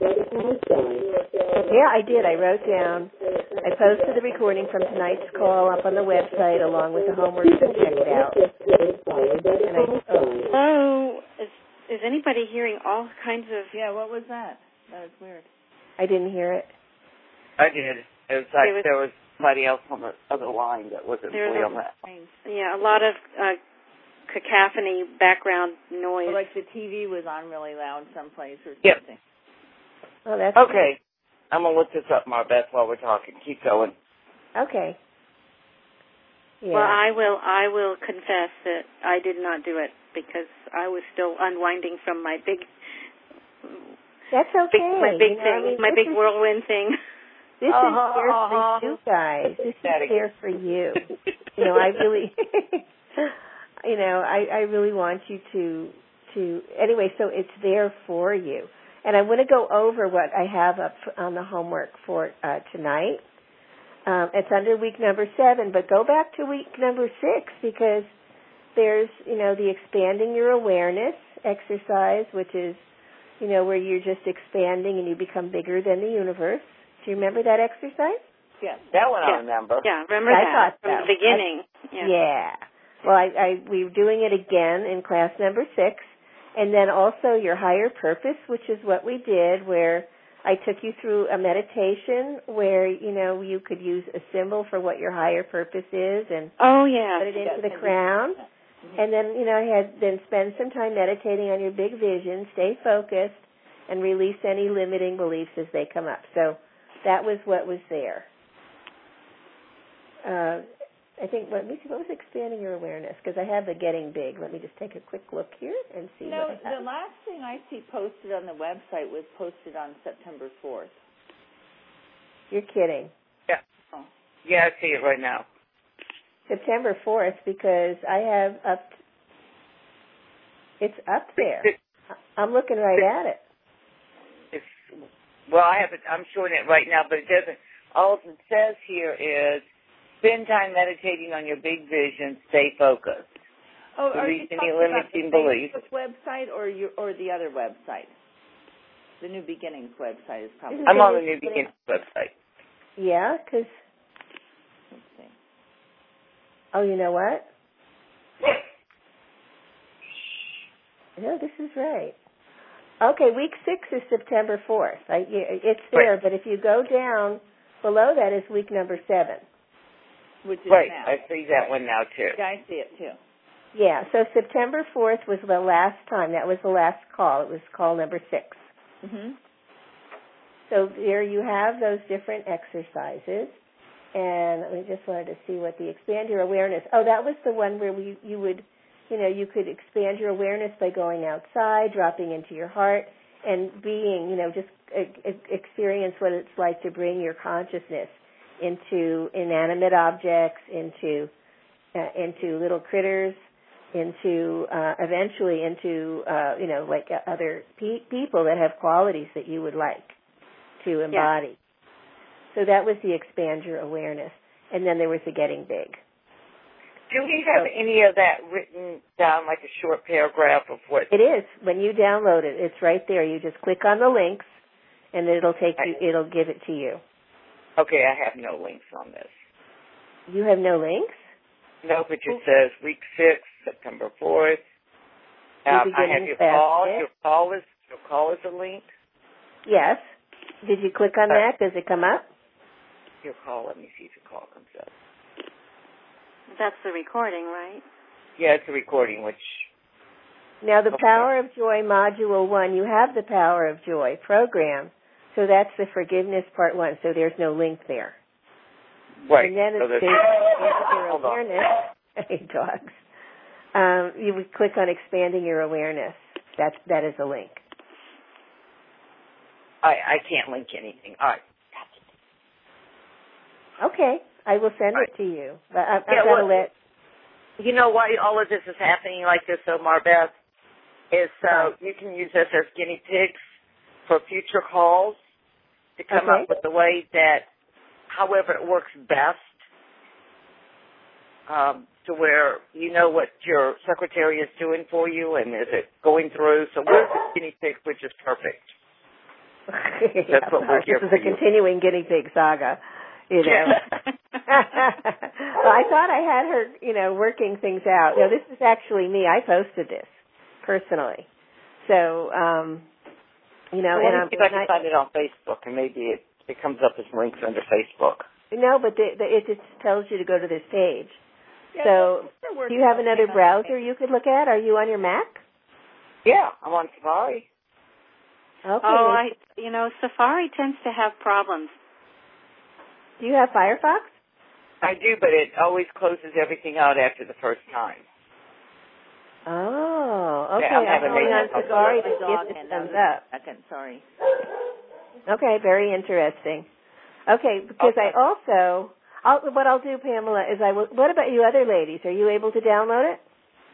Yeah, I did. I wrote down. I posted the recording from tonight's call up on the website along with the homework to check it out. And I, oh. Hello. Is is anybody hearing all kinds of? Yeah. What was that? That was weird. I didn't hear it. I did. It was like It was, there was somebody else on the other line that wasn't There's fully a- on that. Yeah, a lot of uh, cacophony, background noise. Or like the T V was on really loud someplace or Yep. something. Oh, that's Okay. I'm going to look this up, Marbeth, while we're talking. Keep going. okay. Yeah. Well, I will. I will confess that I did not do it because I was still unwinding from my big, that's okay. big my big you know, thing, I mean, my this big is, whirlwind thing. This Uh-huh, is here uh-huh. for you guys. This is That again. here for you. You know, I really, you know, I, I really want you to, to, anyway, so it's there for you. And I want to go over what I have up on the homework for uh, tonight. Um, it's under week number seven, but go back to week number six because there's, you know, the expanding your awareness exercise, which is, you know, where you're just expanding and you become bigger than the universe. Do you remember that exercise? Yeah. That one Yeah. I remember. Yeah, remember I that thought from so. the beginning. I, yeah. yeah. Well, I, I we're doing it again in class number six, and then also your higher purpose, which is what we did, where I took you through a meditation where you know you could use a symbol for what your higher purpose is, and Oh yeah. put it into Yes, the crown. Mm-hmm. And then, you know, I had then spend some time meditating on your big vision, stay focused, and release any limiting beliefs as they come up. So that was what was there. Uh, I think, let me see, what was expanding your awareness? Because I have the getting big. Let me just take a quick look here and see No, what I have. the last thing I see posted on the website was posted on September fourth. You're kidding. Yeah. Oh. Yeah, I see it right now. September fourth, because I have up, it's up there. I'm looking right at it. It's, well, I have it, I'm showing it right now, but it doesn't. All it says here is spend time meditating on your big vision, stay focused. Oh, are you Release any talking about limiting the beliefs. Facebook website or your or the other website? The New Beginnings website is probably. I'm on the New Beginnings website. Yeah, because, Let's see. oh, you know what? No, this is right. Okay, week six is September fourth. I, it's there, Right. but if you go down below that is week number seven. Which is Right, now. I see that one now too. Yeah, I see it too. Yeah, so September fourth was the last time. That was the last call. It was call number six. Mhm. So there you have those different exercises. And I just wanted to see what the expand your awareness. Oh, that was the one where we, you would, you know, you could expand your awareness by going outside, dropping into your heart, and being, you know, just e- experience what it's like to bring your consciousness into inanimate objects, into uh, into little critters, into uh, eventually into uh, you know like uh, other pe- people that have qualities that you would like to embody. Yeah. So that was the expand your awareness, and then there was the getting big. Do we have so, any of that written down, like a short paragraph of what? It is. When you download it, it's right there. You just click on the links, and it'll take you. It'll give it to you. Okay, I have no links on this. You have no links? No, but it says week six, September fourth. Um, I have your call. Your call is your call is a link. Yes. Did you click on uh, that? Does it come up? Your call. Let me see if your call comes up. That's the recording, right? Yeah, it's a recording, which... Now, the okay. Power of Joy Module one, you have the Power of Joy program, so that's the forgiveness part one, so there's no link there. Right. And then so it's your awareness. Hey, dogs. Um, you would click on expanding your awareness. That's, that is a link. I, I can't link anything. All right. Okay. I will send right. it to you. But I, I've yeah, got to well, let... You know why all of this is happening like this, though, Marbeth? Is so right. you can use this as guinea pigs for future calls to come okay. up with the way that, however it works best. um, to where you know what your secretary is doing for you, and is it going through? So we're the guinea pig, which is perfect. yeah, That's what we're here this for. This is a you. continuing guinea pig saga, you know. Well, I thought I had her, you know, working things out. No, this is actually me. I posted this personally. So, um, you know, well, and let me see if I can I, find it on Facebook, and maybe it, it comes up as links under Facebook. No, but the, the, it just tells you to go to this page. Yeah, so, do you have another browser you could look at? Are you on your Mac? Yeah, I'm on Safari. Okay. Oh, I, you know, Safari tends to have problems. Do you have Firefox? I do, but it always closes everything out after the first time. Oh, okay. Yeah, I'm I'm going on Safari to dog get this and thumbs up. Second, sorry. Okay, very interesting. Okay, because okay. I also, I'll, what I'll do, Pamela, is I will. What about you, other ladies? Are you able to download it?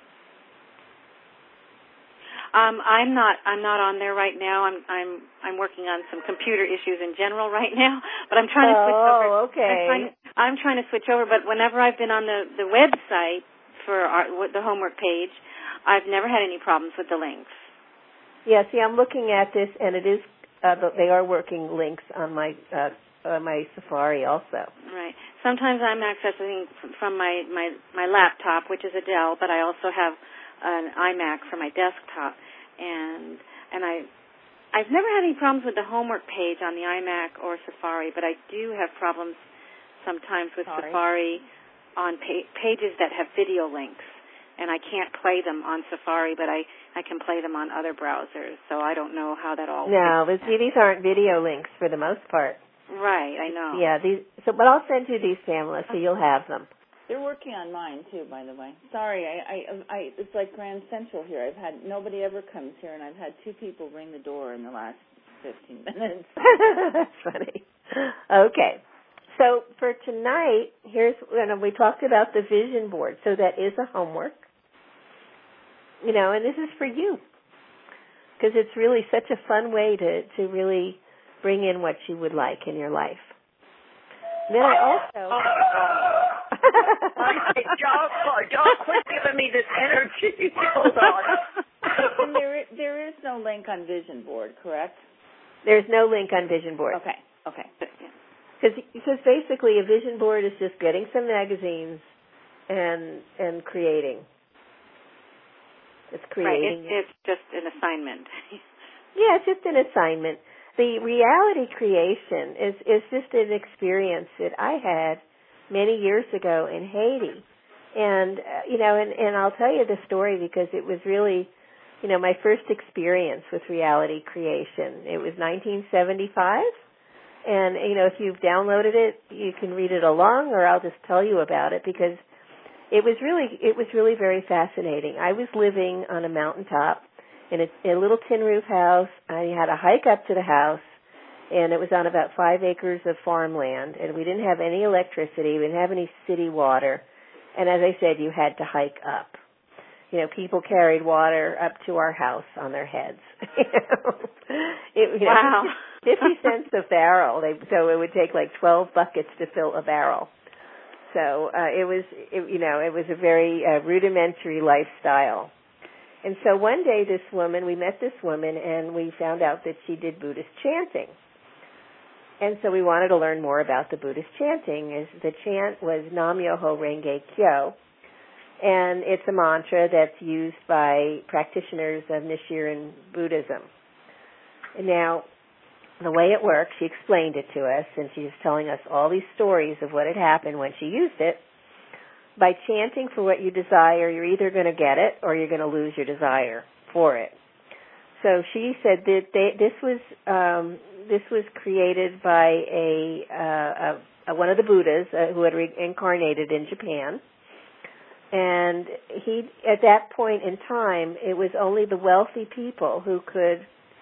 Um, I'm not. I'm not on there right now. I'm. I'm. I'm working on some computer issues in general right now. But I'm trying to switch oh, over. Oh, okay. I'm trying, I'm trying to switch over. But whenever I've been on the the website for our, the homework page, I've never had any problems with the links. Yeah. See, I'm looking at this, and it is. Uh, they are working links on my uh, uh, my Safari also. Right. Sometimes I'm accessing from my my my laptop, which is a Dell, but I also have an iMac for my desktop, and and I I've never had any problems with the homework page on the iMac or Safari, but I do have problems sometimes with Sorry. Safari on pa- pages that have video links, and I can't play them on Safari, but I I can play them on other browsers. So I don't know how that all. No, but see, these aren't video links for the most part. Right, I know. Yeah, these. So, but I'll send you these, Pamela, so you'll have them. They're working on mine too, by the way. Sorry, I, I, I, it's like Grand Central here. I've had nobody ever comes here, and I've had two people ring the door in the last fifteen minutes. That's funny. Okay, so for tonight, here's when we talked about the vision board. So that is a homework, you know, and this is for you because it's really such a fun way to to really bring in what you would like in your life. Then I also. y'all, y'all quit giving me this energy. Hold on. And there, there is no link on Vision Board, correct? There's no link on Vision Board. Okay, okay. Because basically a Vision Board is just getting some magazines and and creating. It's creating. Right, it's, it's just an assignment. Yeah, it's just an assignment. The reality creation is, is just an experience that I had many years ago in Haiti. And, uh, you know, and, and I'll tell you the story because it was really, you know, my first experience with reality creation. It was nineteen seventy-five. And, you know, if you've downloaded it, you can read it along or I'll just tell you about it because it was really, it was really very fascinating. I was living on a mountaintop in a, in a little tin roof house. I had a hike up to the house, and it was on about five acres of farmland, and we didn't have any electricity. We didn't have any city water. And as I said, you had to hike up. You know, people carried water up to our house on their heads. it, you wow. know, fifty cents a barrel. They, so it would take like twelve buckets to fill a barrel. So uh, it was, it, you know, it was a very uh, rudimentary lifestyle. And so one day this woman, we met this woman, and we found out that she did Buddhist chanting. And so we wanted to learn more about the Buddhist chanting. As the chant was Nam Myoho Renge Kyo, and it's a mantra that's used by practitioners of Nichiren Buddhism. And now, the way it works, she explained it to us, and she was telling us all these stories of what had happened when she used it. By chanting for what you desire, you're either going to get it or you're going to lose your desire for it. So she said that they, this was um, this was created by a, uh, a, a one of the Buddhas uh, who had reincarnated in Japan, and he at that point in time it was only the wealthy people who could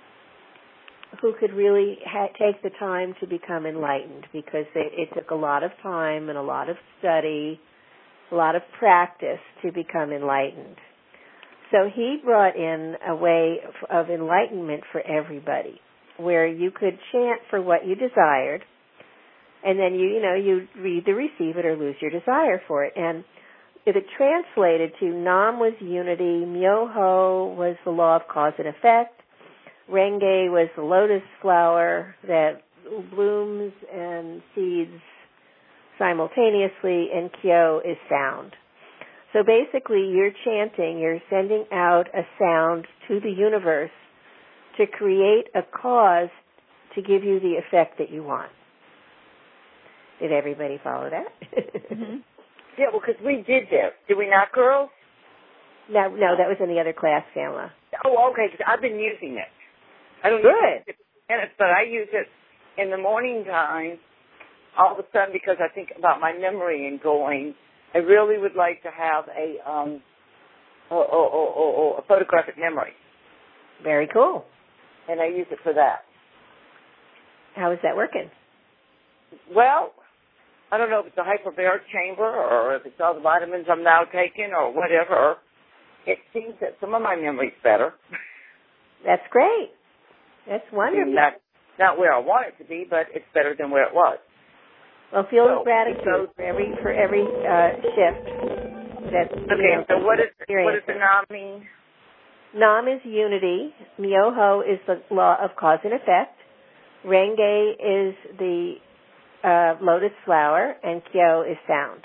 who could really ha- take the time to become enlightened because they, it took a lot of time and a lot of study, a lot of practice to become enlightened. So he brought in a way of enlightenment for everybody, where you could chant for what you desired, and then you, you know, you either receive it or lose your desire for it. And if it translated to Nam was unity, Myoho was the law of cause and effect, Renge was the lotus flower that blooms and seeds simultaneously, and Kyo is sound. So basically you're chanting, you're sending out a sound to the universe to create a cause to give you the effect that you want. Did everybody follow that? Mm-hmm. Yeah, well, because we did that. Did we not, girls? No, no, that was in the other class, Pamela. Oh, okay, because I've been using it. I don't Good. use it in minutes, but I use it in the morning time all of a sudden because I think about my memory and going, I really would like to have a um oh, oh, oh, oh, oh, a photographic memory. Very cool. And I use it for that. How is that working? Well, I don't know if it's a hyperbaric chamber or if it's all the vitamins I'm now taking or whatever. It seems that some of my memory's better. That's great. That's wonderful. Not, not where I want it to be, but it's better than where it was. Well, feel so, gratitude so, for every for every uh, shift. That, okay, you know, so what, is, what does the Nam mean? Nam is unity. Myoho is the law of cause and effect. Renge is the uh, lotus flower, and Kyo is sound.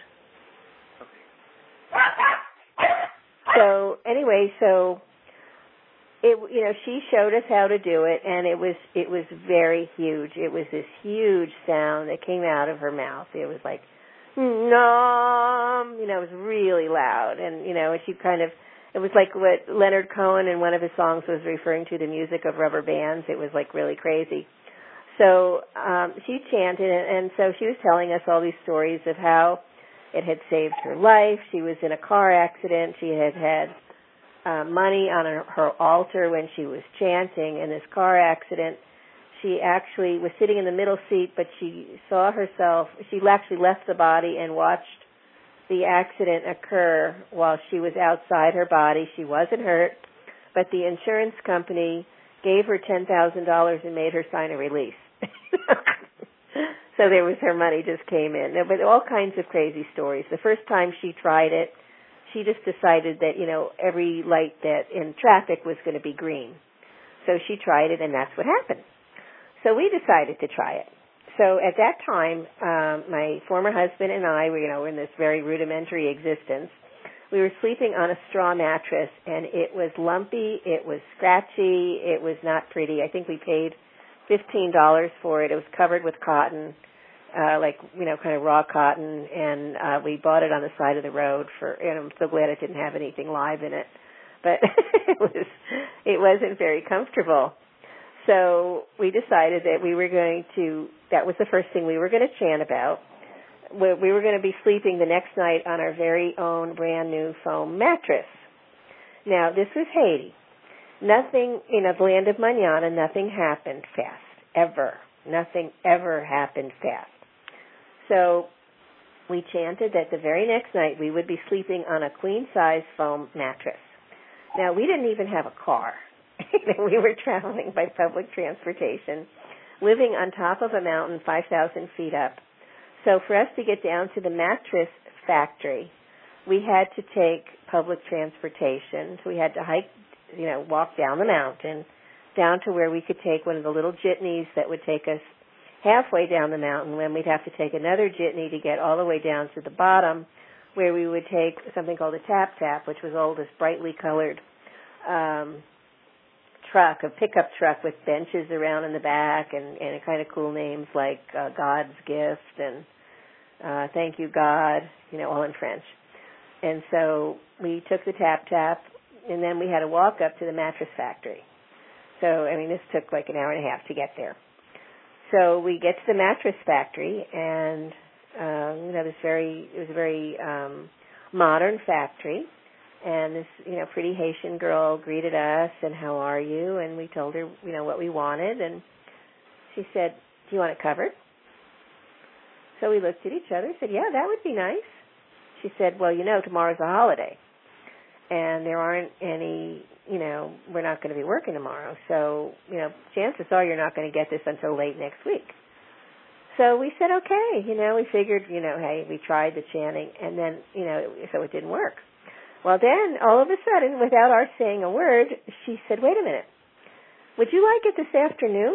So anyway, so it you know she showed us how to do it, and it was it was very huge. It was this huge sound that came out of her mouth. It was like Nam, you know, it was really loud, and you know, she kind of it was like what Leonard Cohen in one of his songs was referring to, the music of rubber bands. It was like really crazy. So um, she chanted, and so she was telling us all these stories of how it had saved her life. She was in a car accident. She had had uh, money on her, her altar when she was chanting. In this car accident, she actually was sitting in the middle seat, but she saw herself. She actually left the body and watched the accident occur while she was outside her body. She wasn't hurt, but the insurance company gave her ten thousand dollars and made her sign a release. So there was her money just came in. But all kinds of crazy stories. The first time she tried it, she just decided that, you know, every light that in traffic was going to be green. So she tried it, and that's what happened. So we decided to try it. So at that time, um, my former husband and I were, you know, in this very rudimentary existence. We were sleeping on a straw mattress, and it was lumpy, it was scratchy, it was not pretty. I think we paid fifteen dollars for it. It was covered with cotton, uh, like, you know, kind of raw cotton, and uh, we bought it on the side of the road for, and I'm so glad it didn't have anything live in it. But it was, it wasn't very comfortable. So we decided that we were going to, that was the first thing we were going to chant about. We were going to be sleeping the next night on our very own brand new foam mattress. Now, this was Haiti. Nothing, in the land of Manana, nothing happened fast, ever. Nothing ever happened fast. So we chanted that the very next night we would be sleeping on a queen-size foam mattress. Now, we didn't even have a car. We were traveling by public transportation, living on top of a mountain five thousand feet up. So for us to get down to the mattress factory, we had to take public transportation. So we had to hike, you know, walk down the mountain, down to where we could take one of the little jitneys that would take us halfway down the mountain, when we'd have to take another jitney to get all the way down to the bottom, where we would take something called a tap-tap, which was all this brightly colored um, truck, a pickup truck with benches around in the back and, and kind of cool names like uh, God's Gift and uh, Thank You God, you know, all in French. And so we took the tap-tap, and then we had to walk up to the mattress factory. So, I mean, this took like an hour and a half to get there. So we get to the mattress factory, and, um, you know, this very, it was a very um, modern factory. And this, you know, pretty Haitian girl greeted us, and how are you? And we told her, you know, what we wanted. And she said, do you want it covered? So we looked at each other and said, yeah, that would be nice. She said, well, you know, tomorrow's a holiday. And there aren't any, you know, we're not going to be working tomorrow. So, you know, chances are you're not going to get this until late next week. so we said, okay, you know, we figured, you know, hey, we tried the chanting, and then, you know, so it didn't work. Well, then, all of a sudden, without our saying a word, she said, wait a minute, would you like it this afternoon?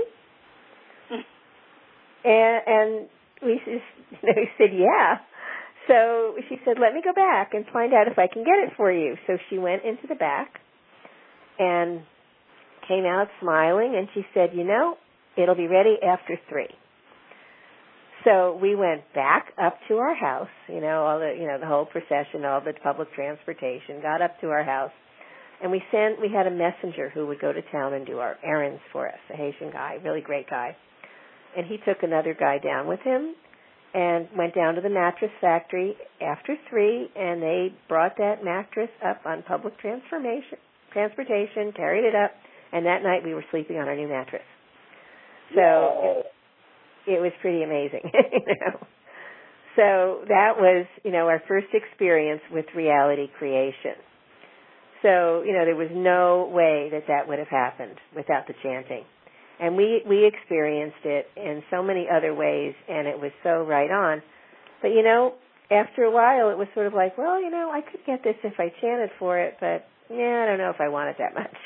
and, and we, you know, we said, yeah. So she said, let me go back and find out if I can get it for you. So she went into the back and came out smiling, and she said, you know, it'll be ready after three. So we went back up to our house, you know, all the, you know, the whole procession, all the public transportation, got up to our house, and we sent, we had a messenger who would go to town and do our errands for us, a Haitian guy, really great guy. And he took another guy down with him and went down to the mattress factory after three, and they brought that mattress up on public transformation, transportation, carried it up, and that night we were sleeping on our new mattress. So it, it was pretty amazing, you know. So that was, you know, our first experience with reality creation. So, you know, there was no way that that would have happened without the chanting. And we, we experienced it in so many other ways, and it was so right on. But, you know, after a while, it was sort of like, well, you know, I could get this if I chanted for it, but, yeah, I don't know if I want it that much.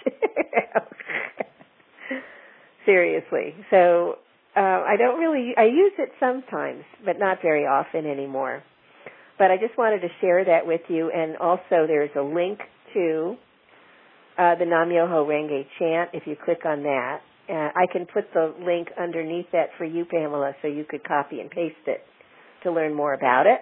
Seriously. So uh, I don't really, I use it sometimes, but not very often anymore. But I just wanted to share that with you, and also there's a link to uh, the Nam-myoho Renge chant, if you click on that. Uh, I can put the link underneath that for you, Pamela, so you could copy and paste it to learn more about it.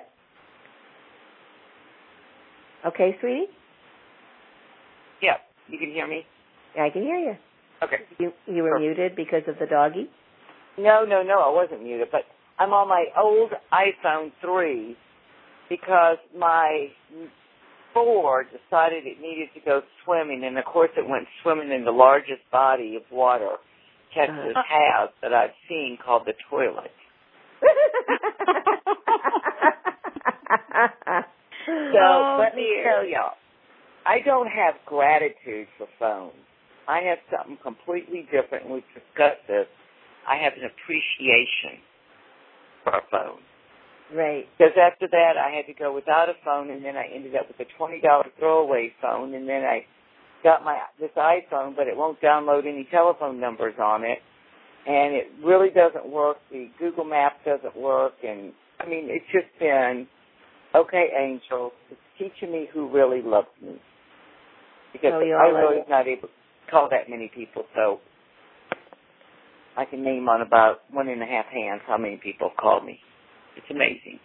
Okay, sweetie? Yeah. You can hear me? Yeah, I can hear you. Okay. You you were Perfect. muted because of the doggy? No, no, no, I wasn't muted, but I'm on my old iPhone three because my four decided it needed to go swimming, and of course it went swimming in the largest body of water Texas uh-huh. has that I've seen, called the toilet. So oh, let me dear. tell y'all, I don't have gratitude for phones. I have something completely different, and we've discussed this. I have an appreciation for a phone. Right. Because after that, I had to go without a phone, and then I ended up with a twenty dollars throwaway phone, and then I got my this iPhone, but it won't download any telephone numbers on it, and it really doesn't work. The Google Maps doesn't work, and, I mean, it's just been, okay, Angel, it's teaching me who really loves me. Because oh, I really am not able to call that many people, so I can name on about one and a half hands how many people have called me. It's amazing.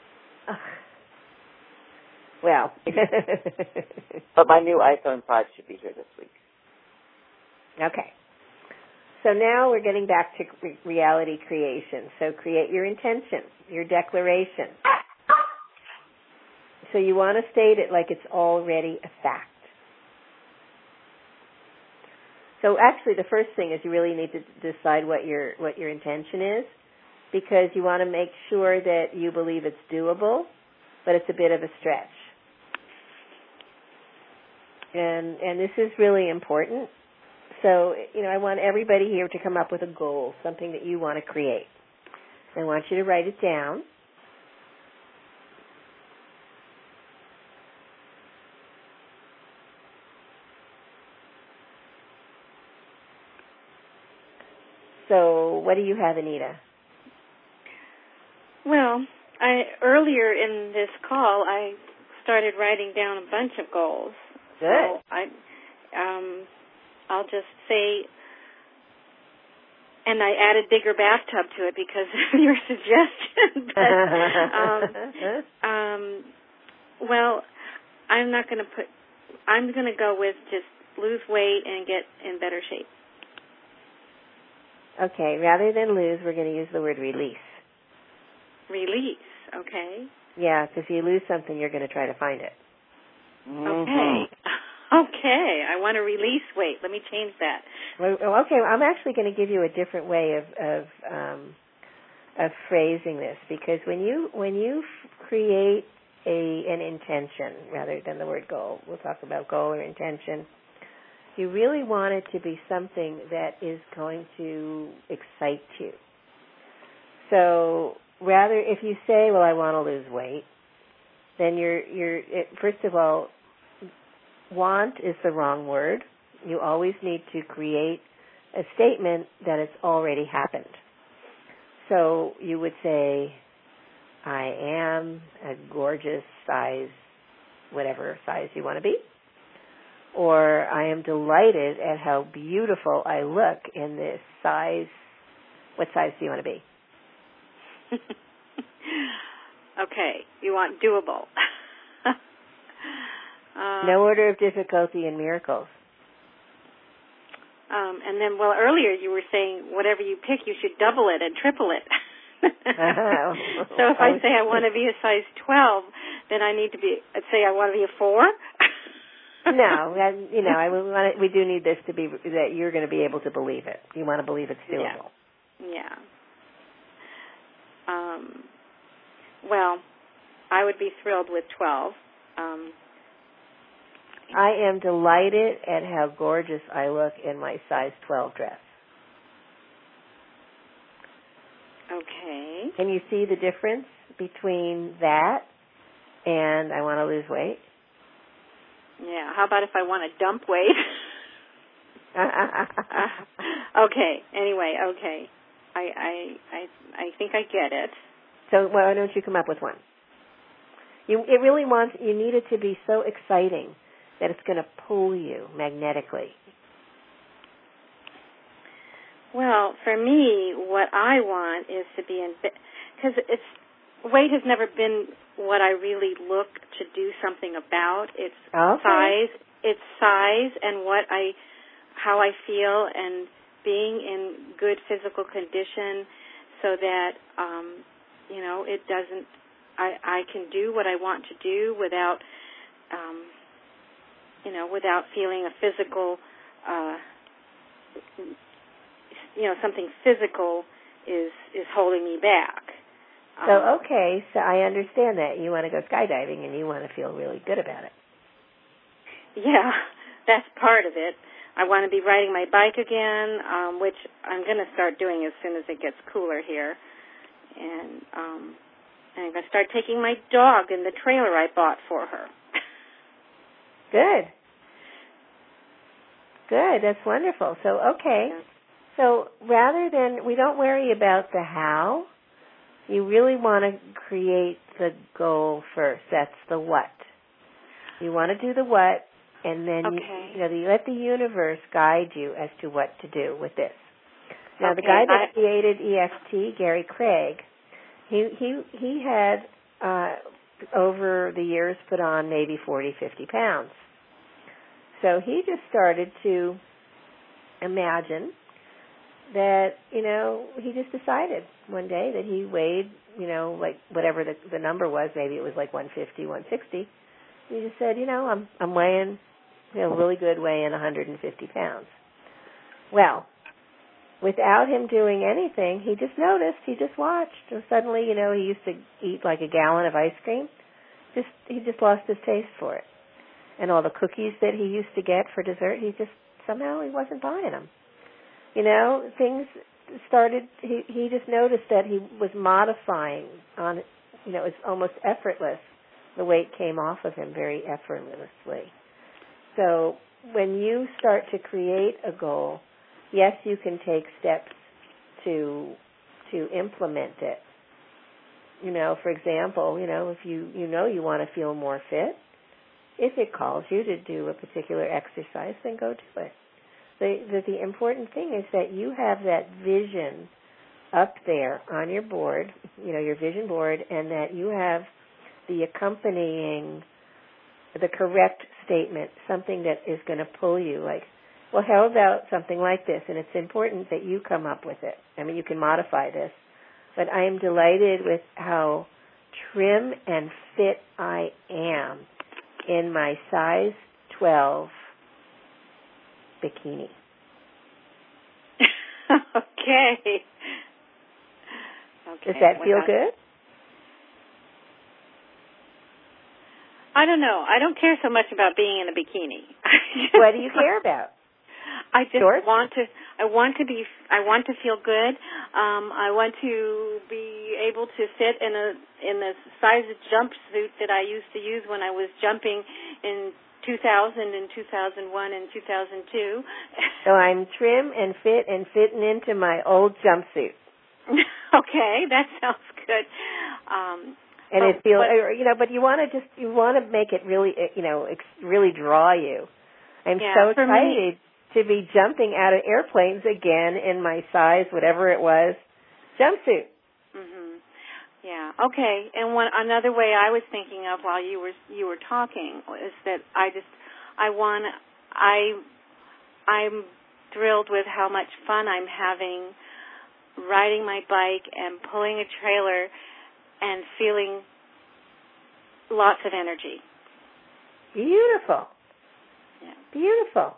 Well. But my new iPhone five should be here this week. Okay. So now we're getting back to re- reality creation. So create your intention, your declaration. So you want to state it like it's already a fact. So actually the first thing is you really need to decide what your what your intention is, because you want to make sure that you believe it's doable, but it's a bit of a stretch. And and this is really important. So, you know, I want everybody here to come up with a goal, something that you want to create. I want you to write it down. So what do you have, Anita? Well, I earlier in this call, I started writing down a bunch of goals. Good. So I, um, I'll just say, and I added bigger bathtub to it because of your suggestion. but, um, um, well, I'm not going to put. I'm going to go with just lose weight and get in better shape. Okay, rather than lose, we're going to use the word release. Release, okay. Yeah, because if you lose something, you're going to try to find it. Mm-hmm. Okay. Okay, I want to release weight. Let me change that. Well, okay, I'm actually going to give you a different way of of, um, of phrasing this, because when you when you create a an intention rather than the word goal, we'll talk about goal or intention. You really want it to be something that is going to excite you. So rather, if you say, well, I want to lose weight, then you're, you're, it, first of all, want is the wrong word. You always need to create a statement that it's already happened. So you would say, I am a gorgeous size, whatever size you want to be. Or I am delighted at how beautiful I look in this size. What size do you want to be? Okay, you want doable. uh, no order of difficulty in miracles. Um, and then, well, earlier you were saying whatever you pick, you should double it and triple it. uh-huh. So if I say I want to be a size twelve, then I need to be, I'd say I want to be a four? No, and, you know, I want it, we do need this to be, that you're going to be able to believe it. You want to believe it's doable. Yeah. yeah. Um, well, I would be thrilled with twelve. Um, I am delighted at how gorgeous I look in my size twelve dress. Okay. Can you see the difference between that and I want to lose weight? Yeah. How about if I want to dump weight? uh, okay. Anyway, okay. I, I I I think I get it. So why don't you come up with one? You it really wants you need it to be so exciting that it's going to pull you magnetically. Well, for me, what I want is to be in, because it's weight has never been what I really look to do something about. It's okay. size, it's size, and what I, how I feel, and being in good physical condition, so that um, you know it doesn't. I I can do what I want to do without. Um, you know, without feeling a physical, uh, you know, something physical is is holding me back. So, um, okay, so I understand that. You want to go skydiving and you want to feel really good about it. Yeah, that's part of it. I want to be riding my bike again, um, which I'm going to start doing as soon as it gets cooler here. And, um, and I'm going to start taking my dog in the trailer I bought for her. Good. Good. That's wonderful. So, okay. So rather than, we don't worry about the how. You really want to create the goal first. That's the what. You want to do the what, and then okay. you, you know, you let the universe guide you as to what to do with this. Now, okay. the guy that I, created E F T, Gary Craig, he he he had uh, over the years put on maybe forty, fifty pounds. So he just started to imagine that, you know, he just decided one day that he weighed, you know, like whatever the, the number was, maybe it was like one fifty, one sixty. He just said, you know, I'm I'm weighing, you know, really good weighing one hundred fifty pounds. Well, without him doing anything, he just noticed, he just watched, and suddenly, you know, he used to eat like a gallon of ice cream. Just he just lost his taste for it. And all the cookies that he used to get for dessert, he just, somehow he wasn't buying them. You know, things started, he, he just noticed that he was modifying on, you know, it's almost effortless. The weight came off of him very effortlessly. So when you start to create a goal, yes, you can take steps to to implement it. You know, for example, you know, if you, you know you want to feel more fit, if it calls you to do a particular exercise, then go do it. The, the, the important thing is that you have that vision up there on your board, you know, your vision board, and that you have the accompanying, the correct statement, something that is going to pull you, like, well, how about something like this? And it's important that you come up with it. I mean, you can modify this, but I am delighted with how trim and fit I am in my size twelve bikini. okay. okay. Does that feel well, good? I don't know. I don't care so much about being in a bikini. What do you care about? I just Shorts? want to. I want to be, I want to feel good. Um, I want to be able to sit in a in the size jumpsuit that I used to use when I was jumping in two thousand and two thousand one and two thousand two. So I'm trim and fit and fitting into my old jumpsuit. Okay, that sounds good. Um, and but, it feels, but, you know, but you want to just, you want to make it really, you know, ex- really draw you. I'm yeah, so excited me, to be jumping out of airplanes again in my size, whatever it was, jumpsuit. Mhm. Yeah. Okay. And one another way I was thinking of while you were you were talking is that I just I want I I'm thrilled with how much fun I'm having riding my bike and pulling a trailer and feeling lots of energy. Beautiful. Yeah. Beautiful.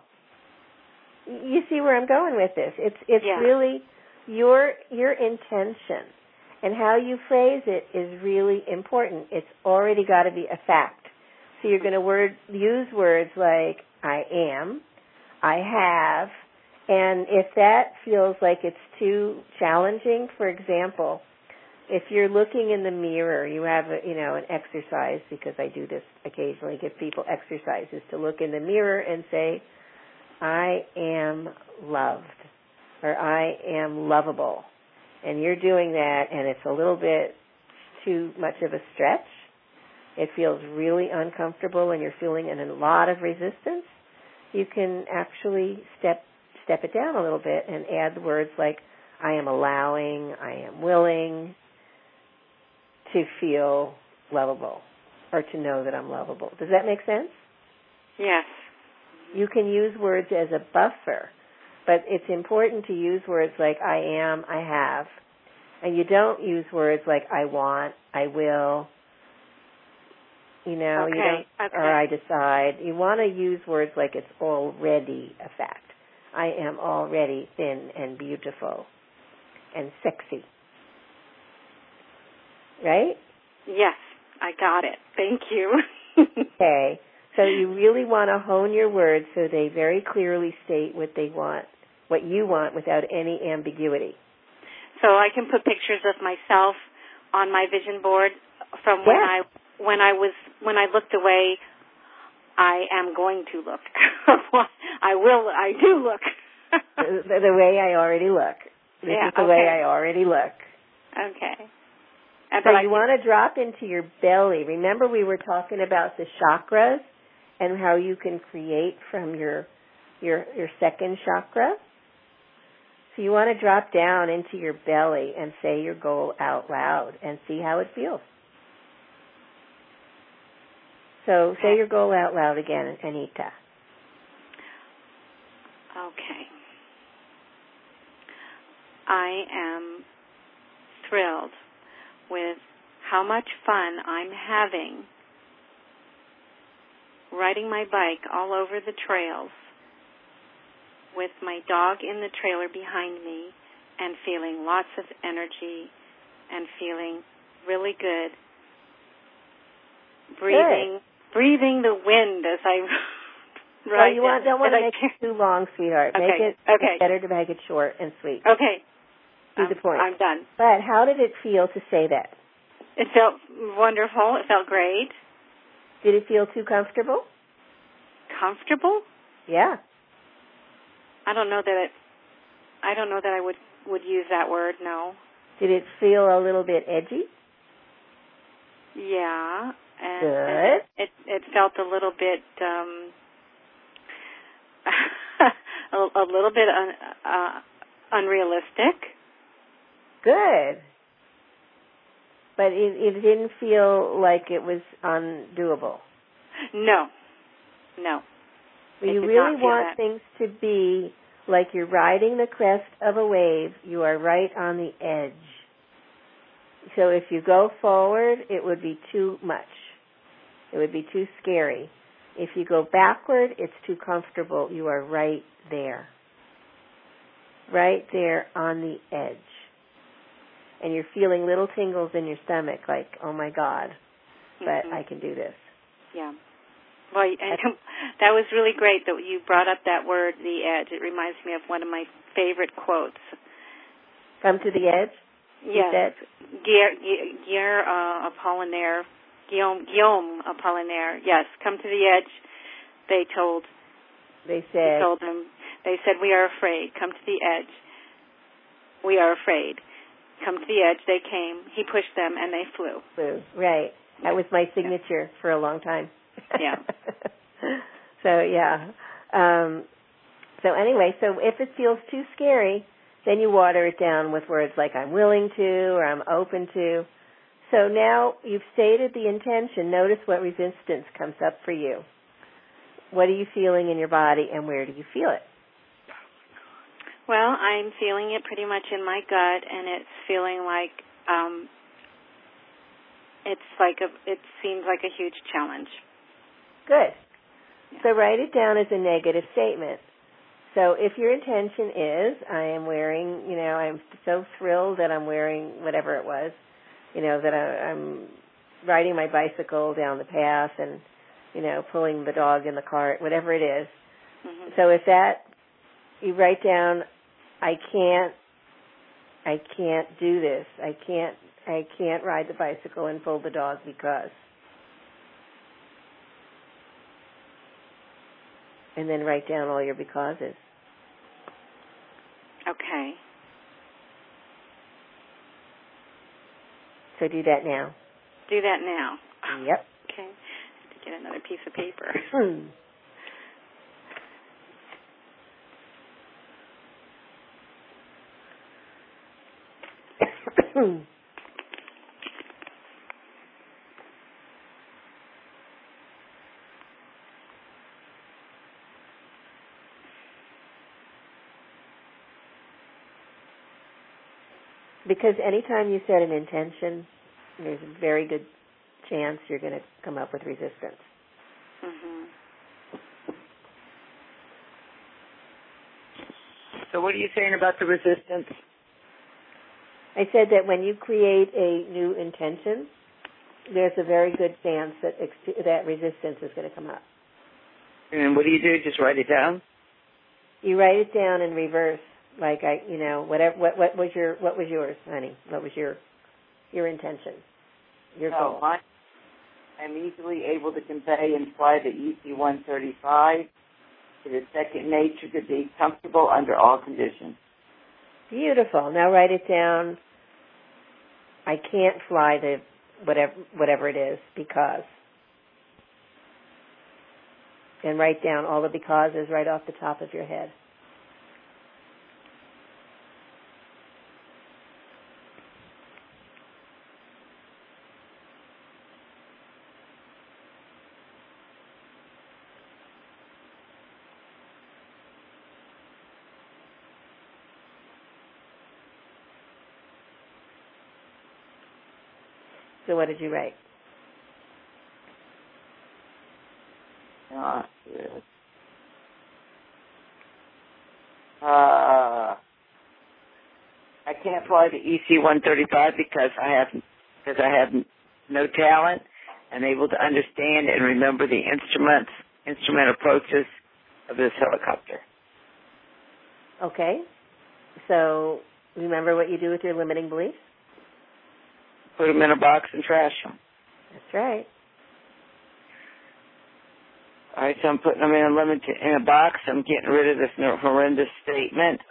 You see where I'm going with this. It's it's yeah. really your your intention and how you phrase it is really important. It's already got to be a fact. So you're going to word use words like I am, I have, and if that feels like it's too challenging, for example, if you're looking in the mirror, you have a, you know, an exercise, because I do this occasionally, give people exercises to look in the mirror and say, I am loved, or I am lovable. And you're doing that, and it's a little bit too much of a stretch. It feels really uncomfortable, and you're feeling in a lot of resistance. You can actually step step it down a little bit and add words like, I am allowing, I am willing to feel lovable, or to know that I'm lovable. Does that make sense? Yes. You can use words as a buffer, but it's important to use words like I am, I have, and you don't use words like I want, I will, you know, okay. you don't, okay. or I decide. You want to use words like it's already a fact. I am already thin and beautiful and sexy. Right? Yes, I got it. Thank you. Okay. So you really want to hone your words so they very clearly state what they want, what you want, without any ambiguity. So I can put pictures of myself on my vision board from when yes. I when I was when I looked away. I am going to look. I will. I do look. the, the way I already look. This yeah, is the okay. way I already look. Okay. And so you can... want to drop into your belly. Remember we were talking about the chakras and how you can create from your your your second chakra? So you want to drop down into your belly and say your goal out loud and see how it feels. So say your goal out loud again, Anita. Okay. I am thrilled with how much fun I'm having riding my bike all over the trails with my dog in the trailer behind me and feeling lots of energy and feeling really good. Breathing good. breathing the wind as I ride. Well, you want, don't want to make I, it too long, sweetheart. Okay. Make it okay. It's better to make it short and sweet. Okay. To I'm, the point. I'm done. But how did it feel to say that? It felt wonderful. It felt great. Did it feel too comfortable? Comfortable? Yeah. I don't know that it, I don't know that I would, would use that word, no. Did it feel a little bit edgy? Yeah. And, Good. and it, it felt a little bit, um, a, a little bit un, uh, unrealistic. Good. But it, it didn't feel like it was undoable. No. No. Well, you really want that. Things to be like you're riding the crest of a wave. You are right on the edge. So if you go forward, it would be too much. It would be too scary. If you go backward, it's too comfortable. You are right there. Right there on the edge. And you're feeling little tingles in your stomach like, oh my God, but mm-hmm. I can do this. Yeah. Well, and that was really great that you brought up that word, the edge. It reminds me of one of my favorite quotes. Come to the edge? Yes. Guerre, Guerre uh, Apollinaire, Guillaume, Guillaume Apollinaire, yes, come to the edge, they told, they said, they told him, they said, we are afraid, come to the edge, we are afraid. Come to the edge, they came, he pushed them, and they flew. Flew, right. That was my signature yeah. for a long time. Yeah. So, yeah. Um, so anyway, so if it feels too scary, then you water it down with words like I'm willing to or I'm open to. So now you've stated the intention. Notice what resistance comes up for you. What are you feeling in your body and where do you feel it? Well, I'm feeling it pretty much in my gut, and it's feeling like um, it's like a. It seems like a huge challenge. Good. Yeah. So write it down as a negative statement. So if your intention is, I am wearing, you know, I'm so thrilled that I'm wearing whatever it was, you know, that I, I'm riding my bicycle down the path and, you know, pulling the dog in the cart, whatever it is. Mm-hmm. So if that, you write down, I can't, I can't do this. I can't, I can't ride the bicycle and pull the dog because. And then write down all your becauses. Okay. So do that now. Do that now. Yep. Okay. I have to get another piece of paper. Because anytime you set an intention, there's a very good chance you're going to come up with resistance. Mm-hmm. So what are you saying about the resistance? I said that when you create a new intention, there's a very good chance that ex- that resistance is going to come up. And what do you do? Just write it down? You write it down in reverse. Like I, you know, whatever. What, what was your? What was yours, honey? What was your, your intention? Your oh, goal. Mine, I'm easily able to convey and fly the E C one thirty-five. It is second nature to be comfortable under all conditions. Beautiful. Now write it down. I can't fly the whatever whatever it is because. And write down all the becauses right off the top of your head. So what did you write? Uh, uh, I can't fly the E C one thirty-five because I have because I have no talent. I'm able to understand and remember the instruments, instrument approaches of this helicopter. Okay. So remember what you do with your limiting beliefs? Put them in a box and trash them. That's right. All right, so I'm putting them in a limit in a box. I'm getting rid of this horrendous statement.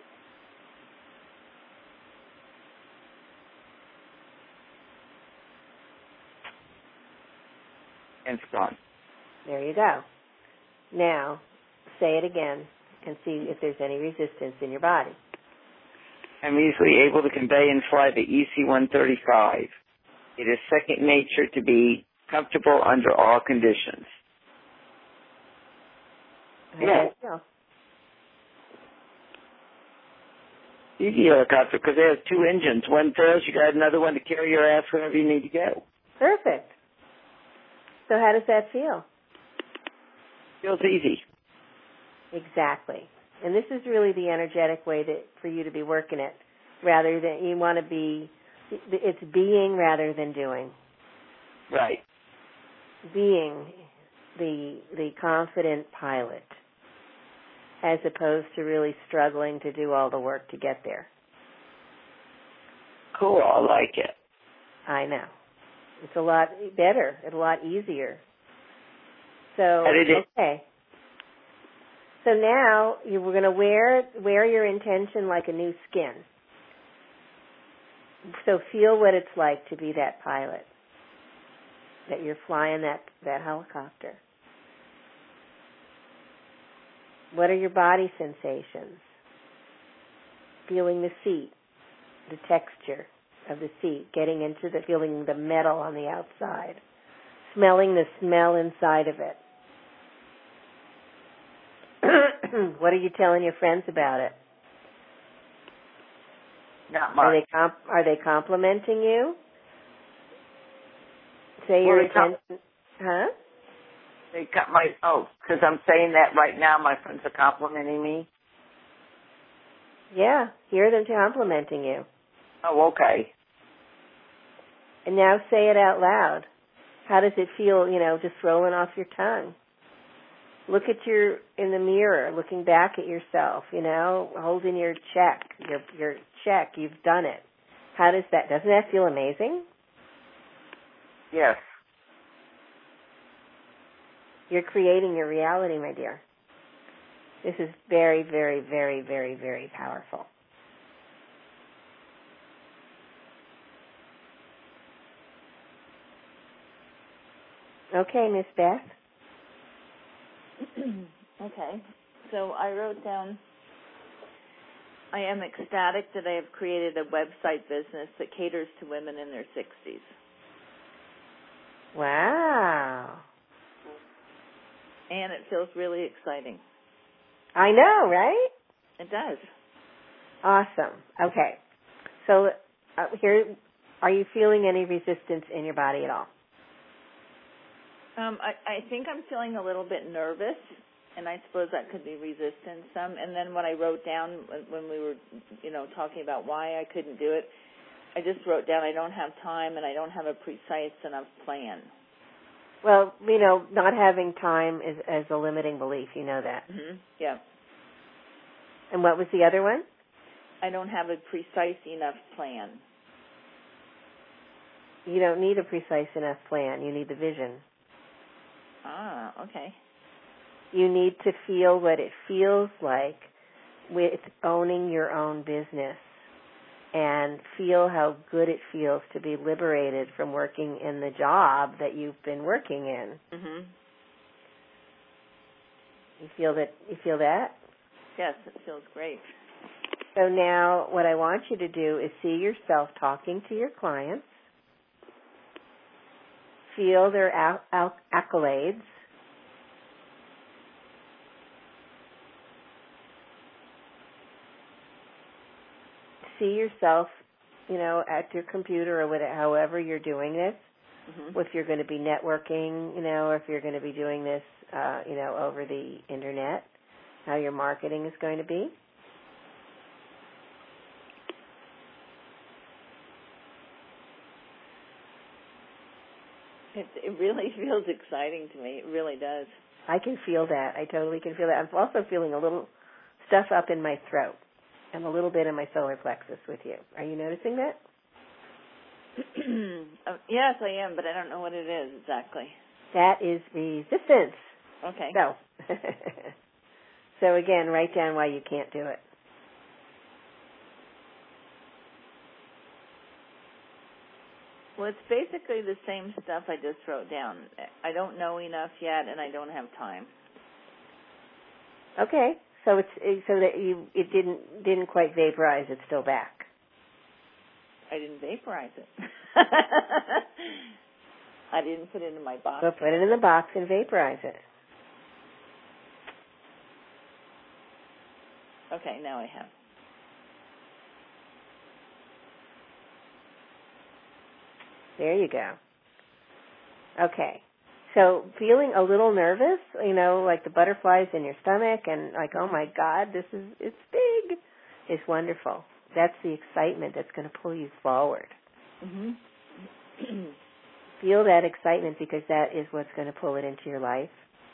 And it's gone. There you go. Now, say it again and see if there's any resistance in your body. I'm easily able to convey and fly the E C one thirty-five. It is second nature to be comfortable under all conditions. Yeah. Easy helicopter because it has two engines. One fails, you got another one to carry your ass wherever you need to go. Perfect. So how does that feel? Feels easy. Exactly. And this is really the energetic way that for you to be working it, rather than you want to be, it's being rather than doing. Right. Being the the confident pilot, as opposed to really struggling to do all the work to get there. Cool, I like it. I know. It's a lot better, a lot easier. So, okay. So now you we're going to wear wear your intention like a new skin. So feel what it's like to be that pilot, that you're flying that, that helicopter. What are your body sensations? Feeling the seat, the texture of the seat, getting into the, feeling the metal on the outside, smelling the smell inside of it. What are you telling your friends about it? Not much. Are they comp- are they complimenting you? Say well, your attention. Com- huh? They got my oh, because I'm saying that right now. My friends are complimenting me. Yeah, hear them complimenting you. Oh, okay. And now say it out loud. How does it feel? You know, just rolling off your tongue. Look at your in the mirror, looking back at yourself. You know, holding your check, your your check. You've done it. How does that? Doesn't that feel amazing? Yes. You're creating your reality, my dear. This is very, very, very, very, very powerful. Okay, Miss Beth. Okay. So I wrote down, I am ecstatic that I have created a website business that caters to women in their sixties. Wow. And it feels really exciting. I know, right? It does. Awesome. Okay. So uh, here, are you feeling any resistance in your body at all? Um, I, I think I'm feeling a little bit nervous, and I suppose that could be resistance some. And then what I wrote down when we were, you know, talking about why I couldn't do it, I just wrote down I don't have time and I don't have a precise enough plan. Well, you know, not having time is, is a limiting belief. You know that. Mm-hmm. Yeah. And what was the other one? I don't have a precise enough plan. You don't need a precise enough plan. You need the vision. Ah, okay. You need to feel what it feels like with owning your own business and feel how good it feels to be liberated from working in the job that you've been working in. Mhm. You feel that? You feel that? Yes, it feels great. So now what I want you to do is see yourself talking to your clients. Feel their acc- acc- accolades. See yourself, you know, at your computer or whatever, however you're doing this. Mm-hmm. If you're going to be networking, you know, or if you're going to be doing this, uh, you know, over the internet, how your marketing is going to be. It, it really feels exciting to me. It really does. I can feel that. I totally can feel that. I'm also feeling a little stuff up in my throat and a little bit in my solar plexus with you. Are you noticing that? uh, yes, I am, but I don't know what it is exactly. That is resistance. Okay. So, so again, write down why you can't do it. Well, it's basically the same stuff I just wrote down. I don't know enough yet, and I don't have time. Okay, so it's so that you it didn't didn't quite vaporize. It's still back. I didn't vaporize it. I didn't put it in my box. So put it in the box and vaporize it. Okay, now I have. There you go. Okay. So feeling a little nervous, you know, like the butterflies in your stomach and like, oh my God, this is, it's big. It's wonderful. That's the excitement that's going to pull you forward. Mm-hmm. feel that excitement because that is what's going to pull it into your life.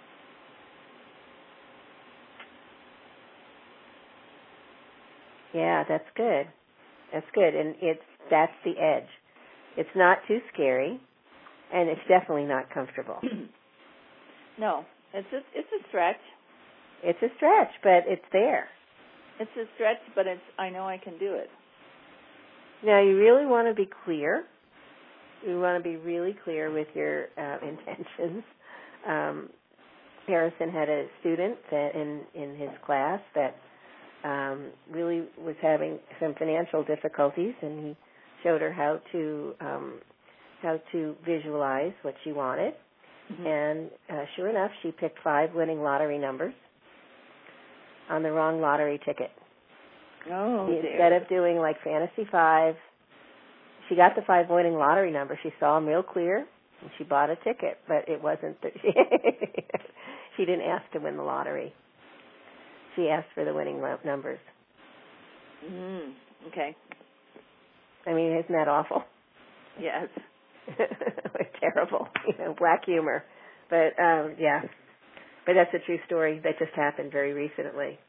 Yeah, that's good. That's good. And it's that's the edge. It's not too scary, and it's definitely not comfortable. No, it's a, it's a stretch. It's a stretch, but it's there. It's a stretch, but it's I know I can do it. Now, you really want to be clear. You want to be really clear with your uh, intentions. Um, Harrison had a student that in, in his class that um, really was having some financial difficulties, and he showed her how to um, how to visualize what she wanted. Mm-hmm. And uh, sure enough, she picked five winning lottery numbers on the wrong lottery ticket. Oh, Instead dear. of doing like Fantasy Five, she got the five winning lottery numbers. She saw them real clear, and she bought a ticket, but it wasn't. The, she didn't ask to win the lottery. She asked for the winning numbers. Mm, okay. I mean, isn't that awful? Yes. It's terrible, you know, black humor. But, um, yeah. But that's a true story that just happened very recently.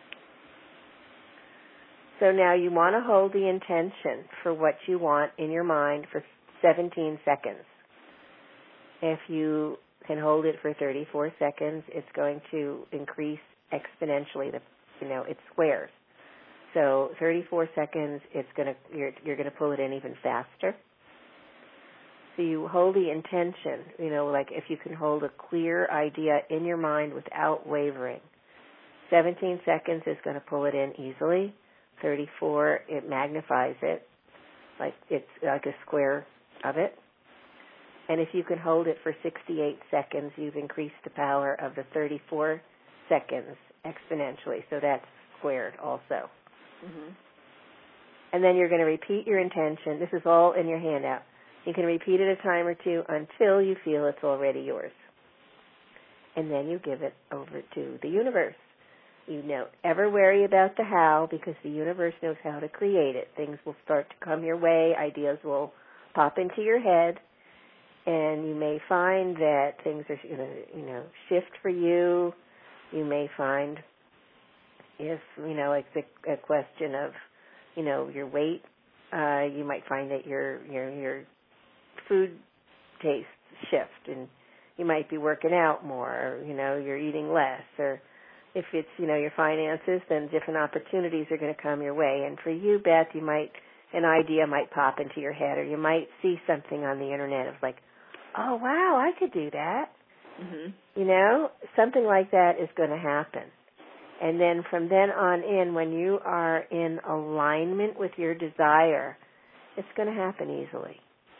So now you want to hold the intention for what you want in your mind for seventeen seconds. If you can hold it for thirty-four seconds, it's going to increase exponentially. The, you know, it squares. So thirty-four seconds, it's going to you're you're going to pull it in even faster. So you hold the intention. You know, like if you can hold a clear idea in your mind without wavering. seventeen seconds is going to pull it in easily. thirty-four, it magnifies it, like it's like a square of it. And if you can hold it for sixty-eight seconds, you've increased the power of the thirty-four seconds exponentially. So that's squared also. Mm-hmm. And then you're going to repeat your intention. This is all in your handout. You can repeat it a time or two until you feel it's already yours. And then you give it over to the universe. You don't ever worry about the how because the universe knows how to create it. Things will start to come your way. Ideas will pop into your head. And you may find that things are going to, you know, shift for you. You may find if, you know, it's a, a question of, you know, your weight, uh, you might find that your, your, your food tastes shift and you might be working out more, or, you know, you're eating less, or if it's, you know, your finances, then different opportunities are going to come your way. And for you, Beth, you might, an idea might pop into your head, or you might see something on the internet of like, oh, wow, I could do that. Mm-hmm. You know, something like that is going to happen. And then from then on in, when you are in alignment with your desire, it's going to happen easily.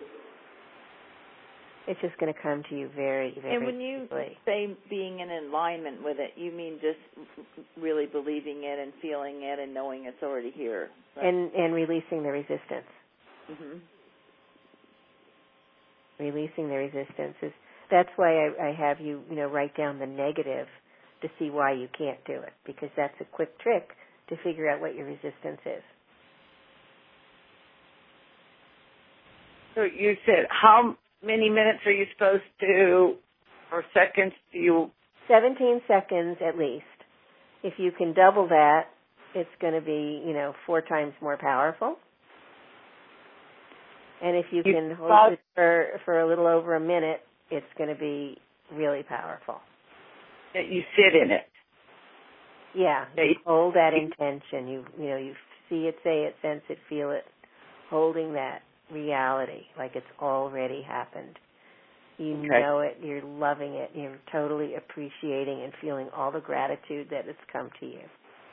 It's just going to come to you very, very easily. And when you easily. say being in alignment with it, you mean just really believing it and feeling it and knowing it's already here. Right? And and releasing the resistance. Mm-hmm. Releasing the resistance is that's why I, I have you, you know, write down the negative to see why you can't do it, because that's a quick trick to figure out what your resistance is. So you said how many minutes are you supposed to, or seconds do you? seventeen seconds at least. If you can double that, it's going to be, you know, four times more powerful. And if you, you can hold thought- it for, for a little over a minute, it's going to be really powerful. That you sit in it. Yeah, you hold that intention. You you know, you see it, say it, sense it, feel it, holding that reality like it's already happened. You okay. know it, you're loving it, you're totally appreciating and feeling all the gratitude that it's come to you.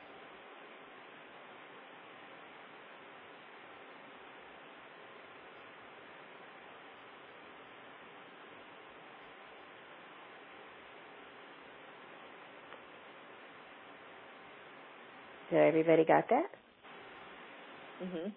So everybody got that? Mm-hmm.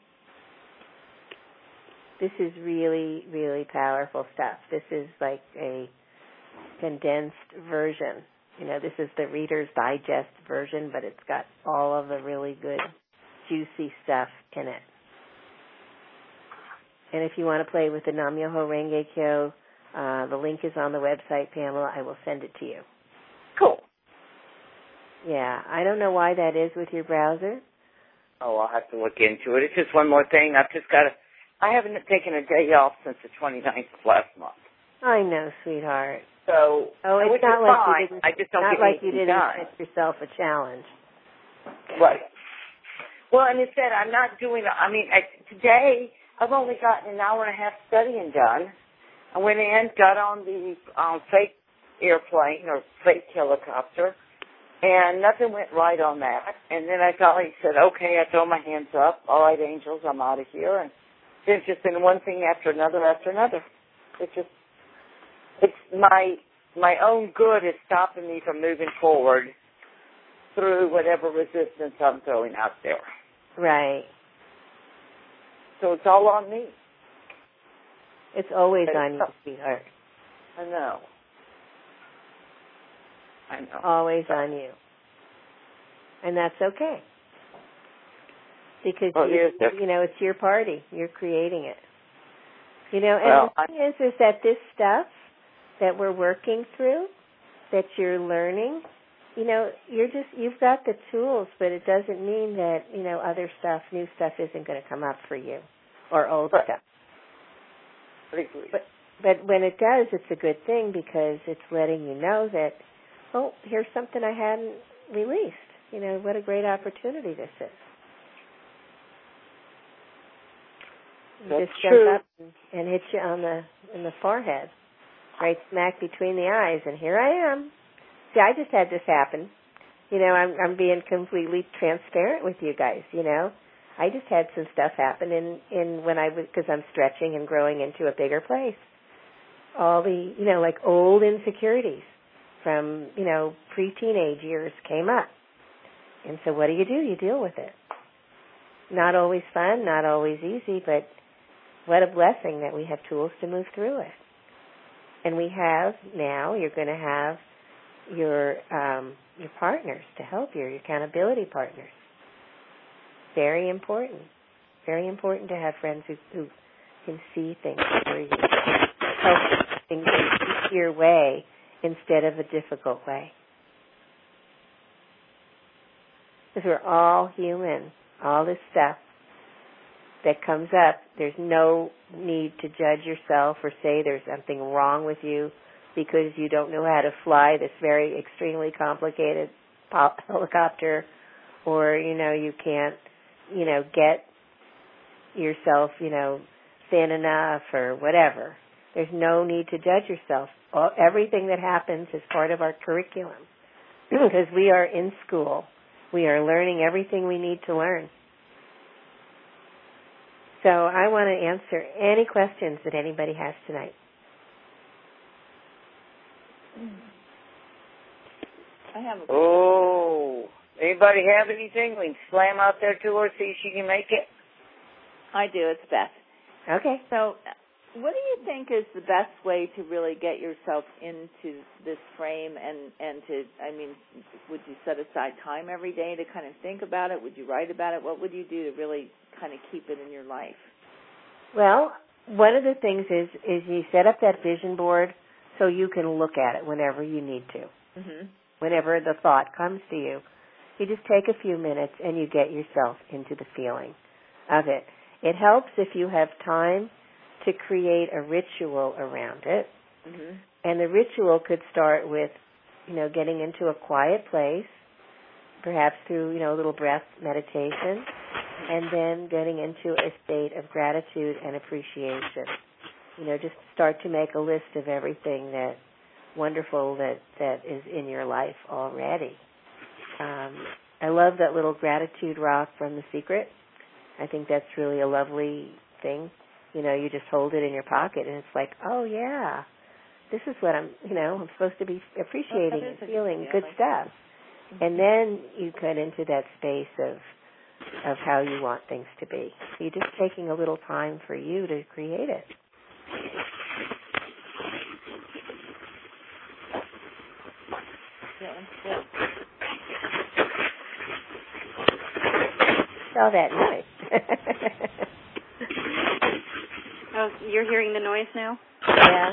This is really, really powerful stuff. This is like a condensed version. You know, this is the Reader's Digest version, but it's got all of the really good, juicy stuff in it. And if you want to play with the Nam-myoho Renge Kyo, uh, the link is on the website, Pamela. I will send it to you. Cool. Yeah, I don't know why that is with your browser. Oh, I'll have to look into it. It's just one more thing. I've just got to, I haven't taken a day off since the twenty-ninth of last month. I know, sweetheart. So, oh, it's which not is like fine. you didn't, I just don't not get like you anything didn't done. set yourself a challenge. Right. Well, and instead, I'm not doing, I mean, I, today, I've only gotten an hour and a half studying done. I went in, got on the um, fake airplane or fake helicopter, and nothing went right on that. And then I finally said, okay, I throw my hands up. All right, angels, I'm out of here. And it's just been one thing after another after another. It's just, it's my, my own good is stopping me from moving forward through whatever resistance I'm throwing out there. Right. So it's all on me. It's always But on you, sweetheart. I know. I know. Always on you. And that's okay. Because, well, you, it you know, it's your party. You're creating it. You know, and well, the thing I, is, is that this stuff that we're working through, that you're learning, you know, you're just, you've got the tools, but it doesn't mean that, you know, other stuff, new stuff isn't going to come up for you, or old right. stuff. But, but when it does, it's a good thing because it's letting you know that, oh, here's something I hadn't released. You know, what a great opportunity this is. That's just jump true. up and, and hit you on the in the forehead, right smack between the eyes, and here I am. See, I just had this happen. You know, I'm I'm being completely transparent with you guys. You know, I just had some stuff happen in in when I was because I'm stretching and growing into a bigger place. All the you know like old insecurities from you know pre-teenage years came up, and so what do you do? You deal with it. Not always fun, not always easy, but what a blessing that we have tools to move through it. And we have now, you're going to have your um, your partners to help you, your accountability partners. Very important. Very important to have friends who, who can see things for you, help things in an easier way instead of a difficult way. Because we're all human. All this stuff that comes up, there's no need to judge yourself or say there's something wrong with you because you don't know how to fly this very extremely complicated helicopter, or, you know, you can't, you know, get yourself, you know, thin enough or whatever. There's no need to judge yourself. All, everything that happens is part of our curriculum because we are in school. We are learning everything we need to learn. So I want to answer any questions that anybody has tonight. I have a Oh, anybody have anything? We can slam out there to her, see if she can make it. I do. It's Beth. Okay. So what do you think is the best way to really get yourself into this frame and, and to, I mean, would you set aside time every day to kind of think about it? Would you write about it? What would you do to really kind of keep it in your life? Well, one of the things is, is you set up that vision board so you can look at it whenever you need to. Mm-hmm. Whenever the thought comes to you, you just take a few minutes and you get yourself into the feeling of it. It helps if you have time to create a ritual around it. Mm-hmm. And the ritual could start with, you know, getting into a quiet place, perhaps through, you know, a little breath meditation, and then getting into a state of gratitude and appreciation. You know, just start to make a list of everything that wonderful that, that is in your life already. Um, I love that little gratitude rock from The Secret. I think that's really a lovely thing. You know, you just hold it in your pocket, and it's like, oh, yeah, this is what I'm, you know, I'm supposed to be appreciating oh, and feeling good, good like stuff. Mm-hmm. And then you get into that space of of how you want things to be. So you're just taking a little time for you to create it. Yeah, yeah. Saw that noise. Oh, you're hearing the noise now? Yeah.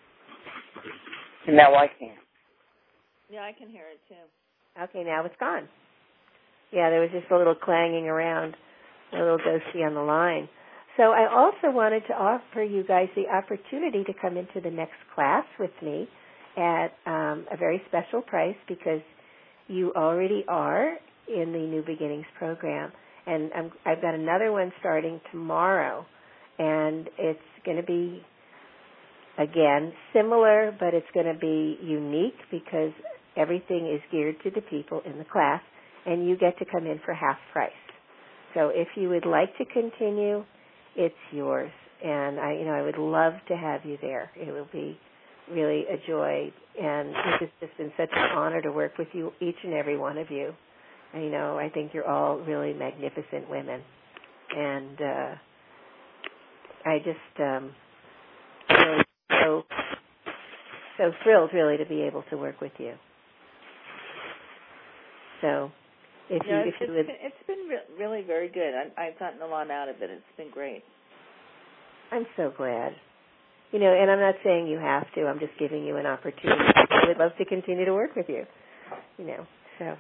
No, I can't. Yeah, I can hear it too. Okay, now it's gone. Yeah, there was just a little clanging around, a little ghosty on the line. So I also wanted to offer you guys the opportunity to come into the next class with me at um, a very special price because you already are in the New Beginnings program. And I'm, I've got another one starting tomorrow, and it's going to be, again, similar, but it's going to be unique because everything is geared to the people in the class, and you get to come in for half price. So if you would like to continue, it's yours. And I, you know, I would love to have you there. It will be really a joy, and it has just been such an honor to work with you, each and every one of you. And, you know, I think you're all really magnificent women, and uh, I just um, really so so thrilled, really, to be able to work with you. So, if no, you if it's, you would, been, it's been re- really very good. I, I've gotten a lot out of it. It's been great. I'm so glad. You know, and I'm not saying you have to. I'm just giving you an opportunity. I would love to continue to work with you. You know, so.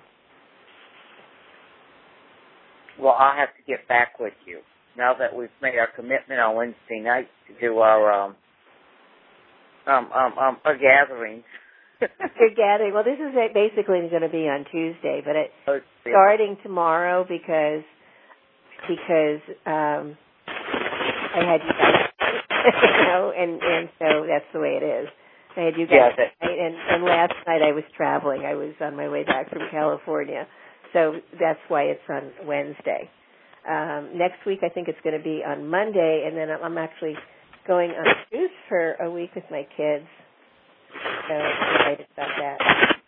Well, I'll have to get back with you now that we've made our commitment on Wednesday night to do our um um um, um our gatherings. Your gathering. Well, this is basically going to be on Tuesday, but it, starting tomorrow because because um, I had you guys, you know, and and so that's the way it is. I had you guys, yeah, right? and and last night I was traveling. I was on my way back from California, so that's why it's on Wednesday. Um, next week I think it's going to be on Monday, and then I'm actually going on a cruise for a week with my kids. So I'm excited about that.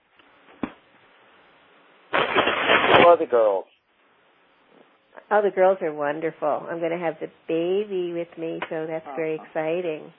How are the girls? Oh, the girls are wonderful. I'm going to have the baby with me, so that's very exciting.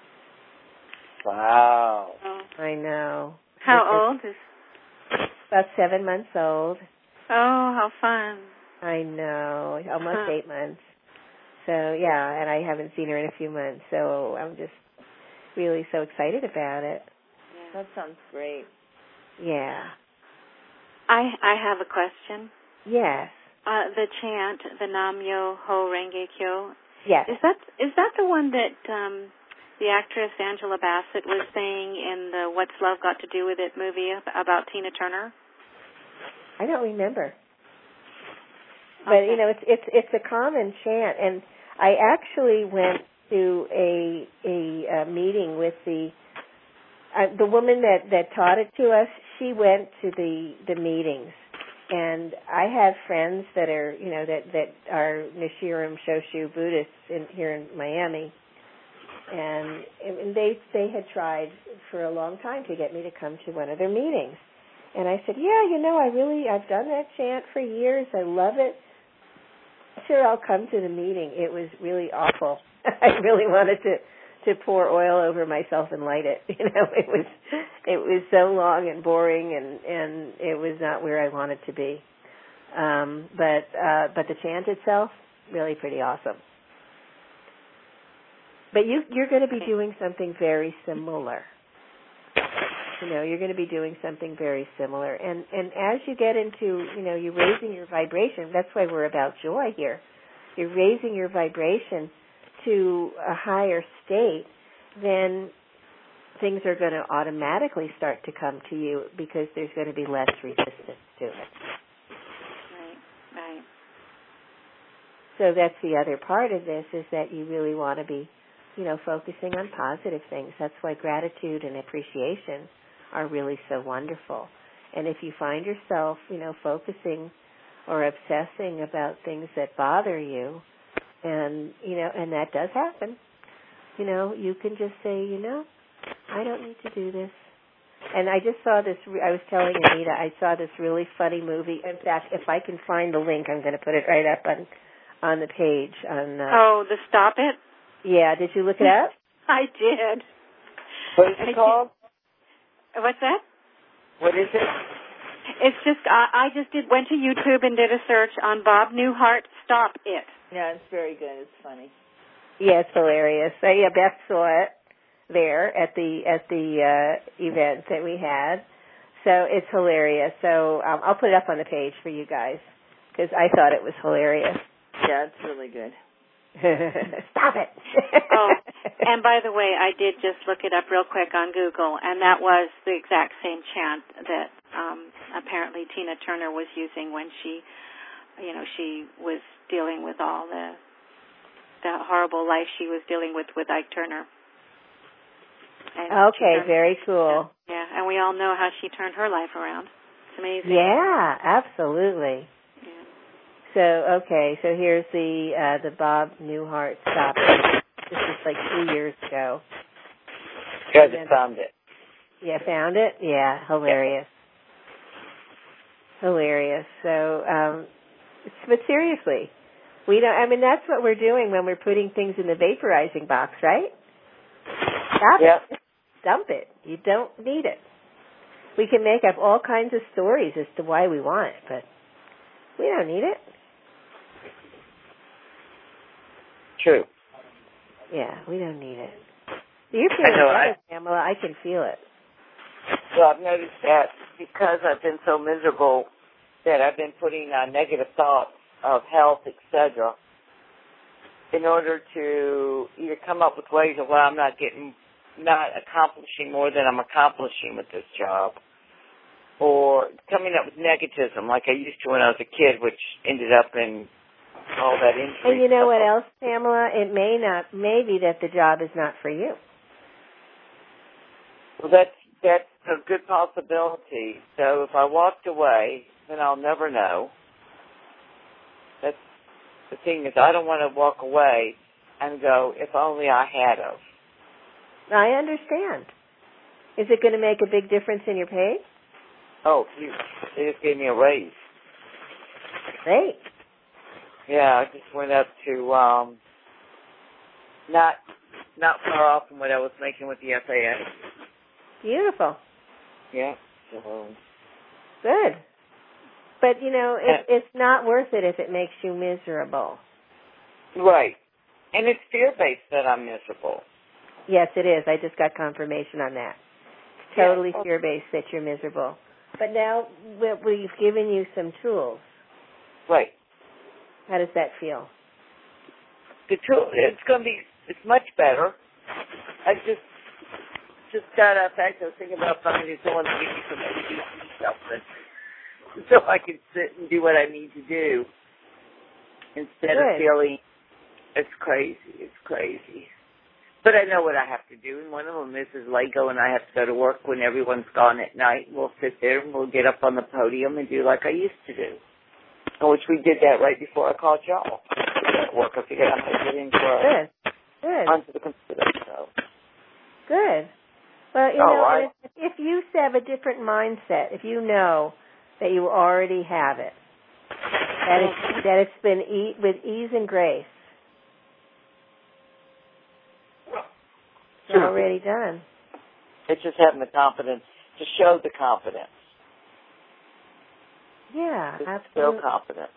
Wow. Oh. I know. How old is? About seven months old. Oh, how fun. I know. Almost huh. eight months. So, yeah, and I haven't seen her in a few months, so I'm just really so excited about it. Yeah. That sounds great. Yeah. I I have a question. Yes. Uh, the chant, the Nam Myo Ho Renge Kyo. Yes. Is that is that the one that um, the actress Angela Bassett was saying in the What's Love Got to Do with It movie about Tina Turner? I don't remember. Okay. But, you know, it's it's it's a common chant, and I actually went to a a, a meeting with the uh, the woman that, that taught it to us. She went to the, the meetings, and I have friends that are, you know, that, that are Nichiren Shoshu Buddhists in, here in Miami, and, and they they had tried for a long time to get me to come to one of their meetings. And I said, yeah, you know, I really, I've done that chant for years. I love it. Sure, I'll come to the meeting. It was really awful. I really wanted to, to pour oil over myself and light it. You know, it was it was so long and boring, and, and it was not where I wanted to be. Um, but uh, but the chant itself, really pretty awesome. But you you're going to be doing something very similar. You know, you're going to be doing something very similar. And, and as you get into, you know, you're raising your vibration, that's why we're about joy here. You're raising your vibration to a higher state, then things are going to automatically start to come to you because there's going to be less resistance to it. Right, right. So that's the other part of this, is that you really want to be, you know, focusing on positive things. That's why gratitude and appreciation are really so wonderful. And if you find yourself, you know, focusing or obsessing about things that bother you, and, you know, and that does happen, you know, you can just say, you know, I don't need to do this. And I just saw this, I was telling Anita, I saw this really funny movie. In fact, if I can find the link, I'm going to put it right up on, on the page. On uh, Oh, the Stop It? Yeah, did you look it up? I did. What is it I called? Did. What's that? What is it? It's just, I, I just did went to YouTube and did a search on Bob Newhart, Stop It. Yeah, it's very good. It's funny. Yeah, it's hilarious. So yeah, Beth saw it there at the at the uh, event that we had. So it's hilarious. So um, I'll put it up on the page for you guys because I thought it was hilarious. Yeah, it's really good. Stop it. Oh, and by the way, I did just look it up real quick on Google, and that was the exact same chant that um, apparently Tina Turner was using when she, you know, she was dealing with all the the horrible life she was dealing with with Ike Turner. And okay, turned, very cool. Yeah, yeah, and we all know how she turned her life around. It's amazing. Yeah, absolutely. Yeah. So okay, so here's the uh, the Bob Newhart stop. This is like two years ago. Yeah, I just found it. Yeah, found it. Yeah, hilarious, hilarious. So, um, but seriously, we don't. I mean, that's what we're doing when we're putting things in the vaporizing box, right? Stop yep. it. Dump it. You don't need it. We can make up all kinds of stories as to why we want it, but we don't need it. True. Yeah, we don't need it. You're feeling I know, better, I, Pamela. I can feel it. Well, I've noticed that because I've been so miserable that I've been putting uh, negative thoughts of health, et cetera, in order to either come up with ways of why I'm not getting, not accomplishing more than I'm accomplishing with this job, or coming up with negativism like I used to when I was a kid, which ended up in all that injury. And you know what else, Pamela? It may not, maybe that the job is not for you. Well, that's, that's a good possibility. So if I walked away, then I'll never know. That's the thing is, I don't want to walk away and go, if only I had of. I understand. Is it going to make a big difference in your pay? Oh, you, they just gave me a raise. Great. Yeah, I just went up to um, not not far off from what I was making with the F A A. Beautiful. Yeah. So. Good. But, you know, it, it's not worth it if it makes you miserable. Right. And it's fear-based that I'm miserable. Yes, it is. I just got confirmation on that. It's totally yeah. fear-based that you're miserable. But now we've given you some tools. Right. How does that feel? The tool, it's going to be, it's much better. I just, just got up, actually, I was thinking about finding someone to give me some A B C something so I can sit and do what I need to do instead Good. of feeling it's crazy, it's crazy. But I know what I have to do, and one of them is, is Lego, and I have to go to work when everyone's gone at night. We'll sit there and we'll get up on the podium and do like I used to do, which we did that right before I called y'all. At work, I figured out how to get into our, Good. Good. onto the computer. So. Good. Well, you oh, know, I, if, if you have a different mindset, if you know that you already have it, that it's, that it's been e- with ease and grace, it's already done. It's just having the confidence to show the confidence. Yeah, just absolutely. Show confidence.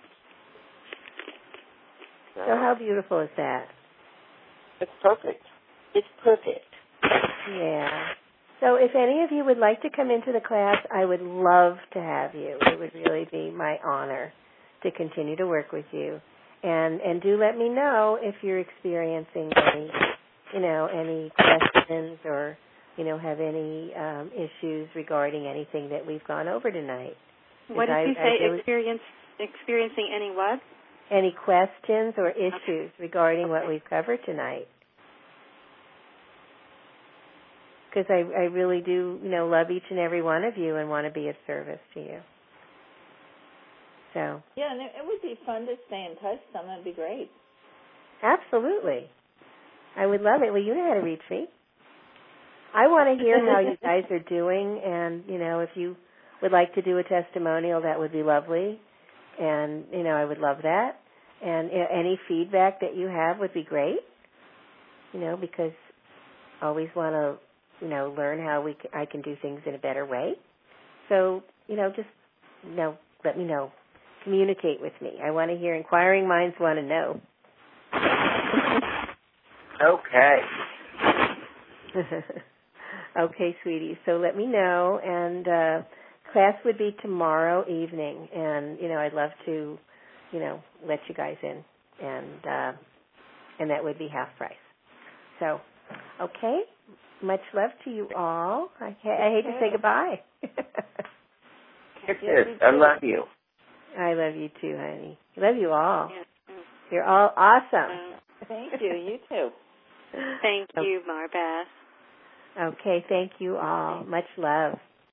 So, so how beautiful is that? It's perfect. It's perfect. Yeah. So if any of you would like to come into the class, I would love to have you. It would really be my honor to continue to work with you. And and do let me know if you're experiencing any, you know, any questions or, you know, have any um, issues regarding anything that we've gone over tonight. What did I, you say? I, Experience, experiencing any what? Any questions or issues okay. regarding okay. what we've covered tonight. Because I, I really do, you know, love each and every one of you and want to be of service to you. So. Yeah, and it, it would be fun to stay in touch. Some that'd be great. Absolutely. I would love it. Well, you know how to reach me. I want to hear how you guys are doing, and, you know, if you would like to do a testimonial, that would be lovely. And, you know, I would love that. And you know, any feedback that you have would be great, you know, because I always want to, you know, learn how we c- I can do things in a better way. So, you know, just, you know, let me know. Communicate with me. I want to hear. Inquiring minds want to know. Okay. Okay, sweetie. So let me know, and uh, class would be tomorrow evening, and you know I'd love to, you know, let you guys in, and uh, and that would be half price. So, okay. Much love to you all. I, ha- I hate to say goodbye. Kisses. I love you. I love you too, honey. I love you all. You're all awesome. Thank you. You too. Thank you, Marbeth. Okay, thank you all. Much love.